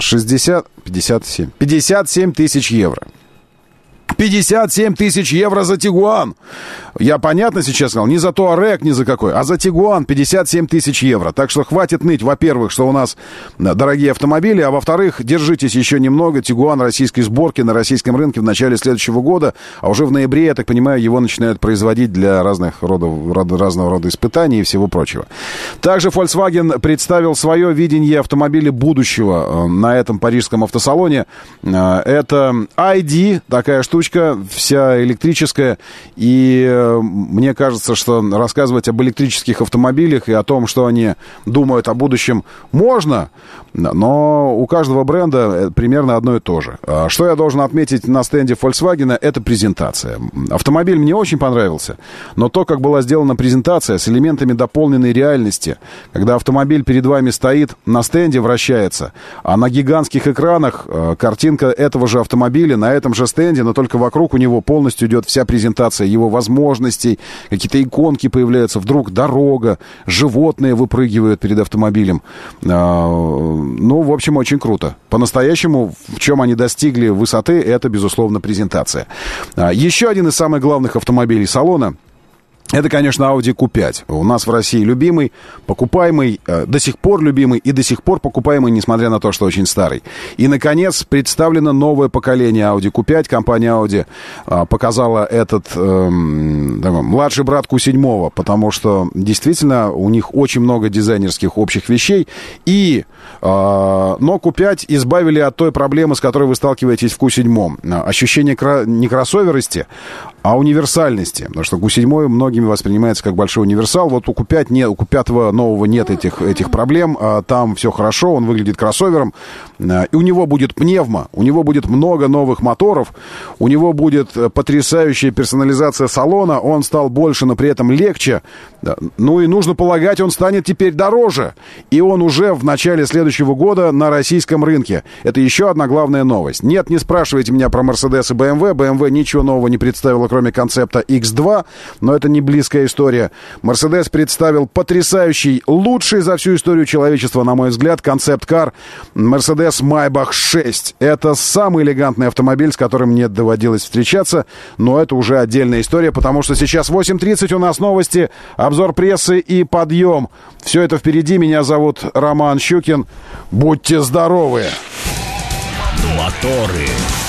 57 тысяч евро. 57 тысяч евро за Тигуан. Я понятно сейчас сказал, не за Туарек, ни за какой, а за Тигуан 57 тысяч евро. Так что хватит ныть, во-первых, что у нас дорогие автомобили, а во-вторых, держитесь еще немного. Тигуан российской сборки на российском рынке в начале следующего года, а уже в ноябре, я так понимаю, его начинают производить для разного рода испытаний и всего прочего. Также Volkswagen представил свое видение автомобиля будущего на этом парижском автосалоне. Это ID, такая штучка, штучка, вся электрическая. И мне кажется, что рассказывать об электрических автомобилях и о том, что они думают о будущем, можно, но у каждого бренда примерно одно и то же. Что я должен отметить на стенде Volkswagen, это презентация. Автомобиль мне очень понравился, но то, как была сделана презентация с элементами дополненной реальности, когда автомобиль перед вами стоит, на стенде вращается, а на гигантских экранах картинка этого же автомобиля на этом же стенде, но только вокруг у него полностью идет вся презентация его возможностей, какие-то иконки появляются, вдруг дорога, животные выпрыгивают перед автомобилем. Ну, в общем, очень круто. По-настоящему, в чем они достигли высоты, это, безусловно, презентация. Еще один из самых главных автомобилей салона — это, конечно, Audi Q5. У нас в России любимый, покупаемый, до сих пор любимый и до сих пор покупаемый, несмотря на то, что очень старый. И, наконец, представлено новое поколение Audi Q5. Компания Audi показала этот младший брат Q7, потому что, действительно, у них очень много дизайнерских общих вещей. Но Q5 избавили от той проблемы, с которой вы сталкиваетесь в Q7. Ощущение не кроссоверности, а универсальности. Потому что Q7 многими воспринимается как большой универсал. Вот у Q5 нет, у Q5 нового нет этих проблем. Там все хорошо, он выглядит кроссовером. И у него будет пневмо, у него будет много новых моторов, у него будет потрясающая персонализация салона. Он стал больше, но при этом легче. Ну и нужно полагать, он станет теперь дороже. И он уже в начале следующего года на российском рынке. Это еще одна главная новость. Нет, не спрашивайте меня про Mercedes и BMW. BMW ничего нового не представила, кроме концепта X2, но это не близкая история. Mercedes представил потрясающий, лучший за всю историю человечества, на мой взгляд, концепт-кар Mercedes Maybach 6. Это самый элегантный автомобиль, с которым мне доводилось встречаться, но это уже отдельная история, потому что сейчас 8:30, у нас новости, обзор прессы и подъем. Все это впереди. Меня зовут Роман Щукин. Будьте здоровы! Моторы.